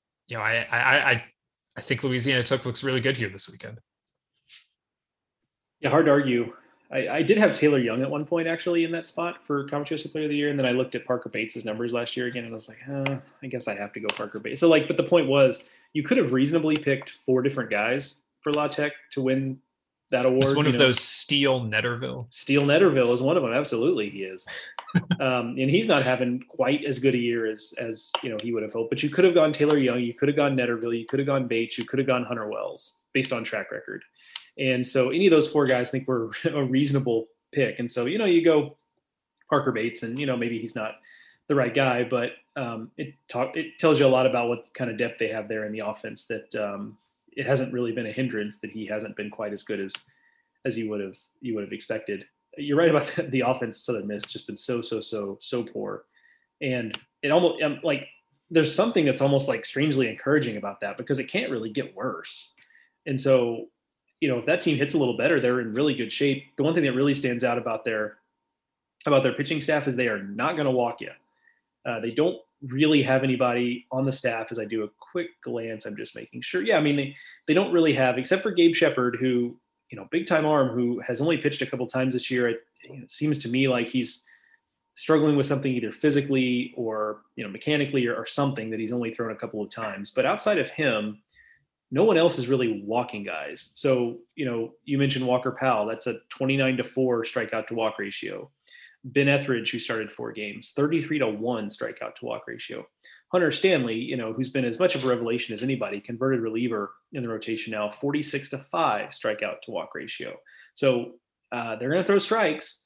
think Louisiana Tech looks really good here this weekend. Yeah, hard to argue. I did have Taylor Young at one point actually in that spot for Conference USA Player of the Year, and then I looked at Parker Bates' numbers last year again, and I was like, I guess I have to go Parker Bates. So but the point was, you could have reasonably picked 4 different guys for La Tech to win that award. It's one of those Steele Netterville. Steele Netterville is one of them. Absolutely, he is. And he's not having quite as good a year as he would have hoped. But you could have gone Taylor Young, you could have gone Netterville, you could have gone Bates, you could have gone Hunter Wells based on track record. And so any of those four guys I think were a reasonable pick. And so, you go Parker Bates and, maybe he's not the right guy, but it tells you a lot about what kind of depth they have there in the offense, that it hasn't really been a hindrance that he hasn't been quite as good as you would have expected. You're right about the offense. Southern Miss just been so poor. And it almost there's something that's almost like strangely encouraging about that, because it can't really get worse. And so, if that team hits a little better, they're in really good shape. The one thing that really stands out about their pitching staff is they are not going to walk you. They don't really have anybody on the staff. As I do a quick glance, I'm just making sure. Yeah, I mean, they don't really have, except for Gabe Shepard, who, big time arm, who has only pitched a couple times this year. It seems to me like he's struggling with something either physically or, mechanically or something, that he's only thrown a couple of times. But outside of him, no one else is really walking guys. So, you mentioned Walker Powell. That's a 29-4 strikeout to walk ratio. Ben Etheridge, who started 4 games, 33-1 strikeout to walk ratio. Hunter Stanley, who's been as much of a revelation as anybody, converted reliever in the rotation now, 46-5 strikeout to walk ratio. So they're going to throw strikes.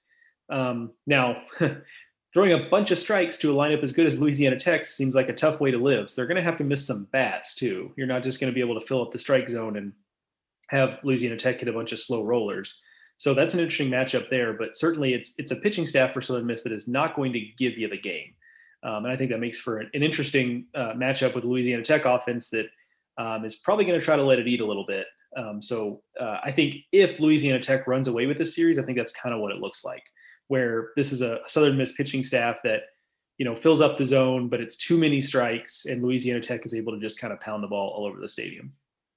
Now, throwing a bunch of strikes to a lineup as good as Louisiana Tech seems like a tough way to live. So they're going to have to miss some bats too. You're not just going to be able to fill up the strike zone and have Louisiana Tech hit a bunch of slow rollers. So that's an interesting matchup there, but certainly it's a pitching staff for Southern Miss that is not going to give you the game. And I think that makes for an interesting matchup with Louisiana Tech offense that is probably going to try to let it eat a little bit. So I think if Louisiana Tech runs away with this series, I think that's kind of what it looks like, where this is a Southern Miss pitching staff that, fills up the zone, but it's too many strikes, and Louisiana Tech is able to just kind of pound the ball all over the stadium.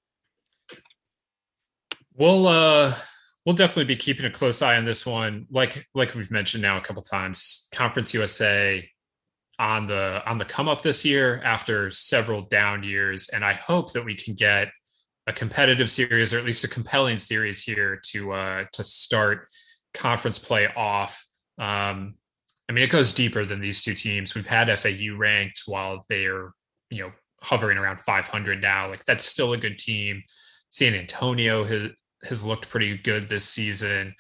We'll definitely be keeping a close eye on this one. Like we've mentioned now a couple times, Conference USA on the come up this year after several down years. And I hope that we can get a competitive series, or at least a compelling series here to start conference play off. It goes deeper than these two teams. We've had FAU ranked while they're, hovering around 500 now. Like, that's still a good team. San Antonio has looked pretty good this season.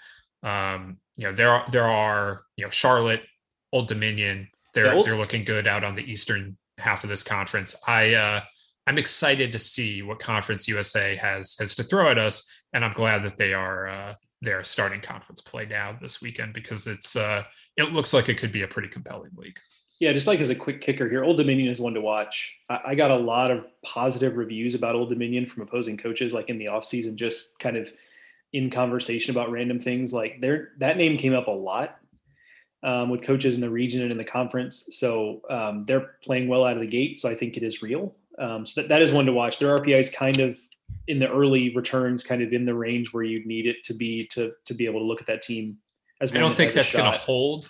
There are Charlotte, Old Dominion. They're looking good out on the eastern half of this conference. I'm excited to see what Conference USA has to throw at us, and I'm glad that they're starting conference play now this weekend, because it looks like it could be a pretty compelling league. Yeah, just like as a quick kicker here, Old Dominion is one to watch. I got a lot of positive reviews about Old Dominion from opposing coaches, like in the offseason, just kind of in conversation about random things. Like that name came up a lot with coaches in the region and in the conference. So they're playing well out of the gate. So I think it is real. So that is one to watch. Their RPI is kind of in the early returns, kind of in the range where you'd need it to be able to look at that team. I don't think that's going to hold.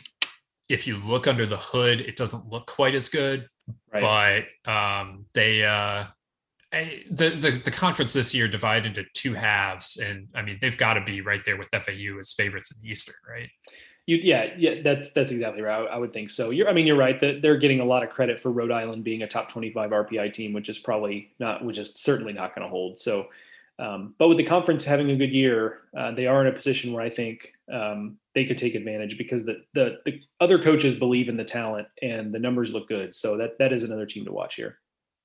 If you look under the hood, it doesn't look quite as good, right. But the conference this year divided into two halves, and they've got to be right there with FAU as favorites in the Eastern, right? Yeah, that's exactly right. I would think so. You're right that they're getting a lot of credit for Rhode Island being a top 25 RPI team, which is certainly not going to hold. So, but with the conference having a good year, they are in a position where I think they could take advantage, because the other coaches believe in the talent and the numbers look good. So that is another team to watch here.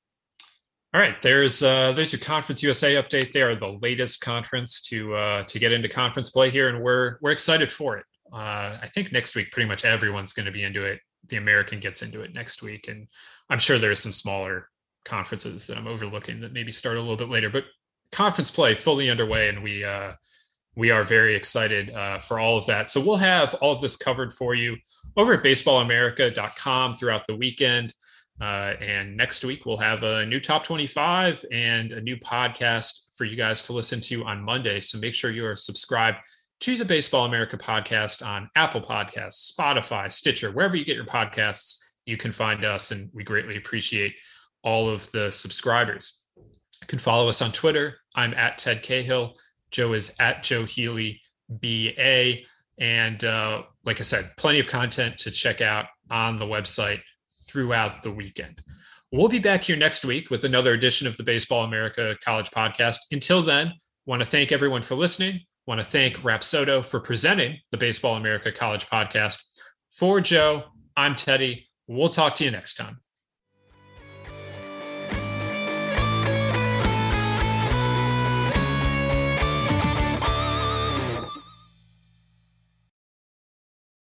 All right, there's your Conference USA update. They are the latest conference to get into conference play here, and we're excited for it. I think next week pretty much everyone's going to be into it. The American gets into it next week, and I'm sure there's some smaller conferences that I'm overlooking that maybe start a little bit later. But conference play fully underway, and we are very excited for all of that. So we'll have all of this covered for you over at baseballamerica.com throughout the weekend. And next week we'll have a new top 25 and a new podcast for you guys to listen to on Monday. So make sure you are subscribed to the Baseball America podcast on Apple Podcasts, Spotify, Stitcher, wherever you get your podcasts, you can find us, and we greatly appreciate all of the subscribers. You can follow us on Twitter. I'm at Ted Cahill. Joe is at Joe Healy BA. And like I said, plenty of content to check out on the website throughout the weekend. We'll be back here next week with another edition of the Baseball America College Podcast. Until then, want to thank everyone for listening. Want to thank Rapsodo for presenting the Baseball America College Podcast. For Joe, I'm Teddy. We'll talk to you next time.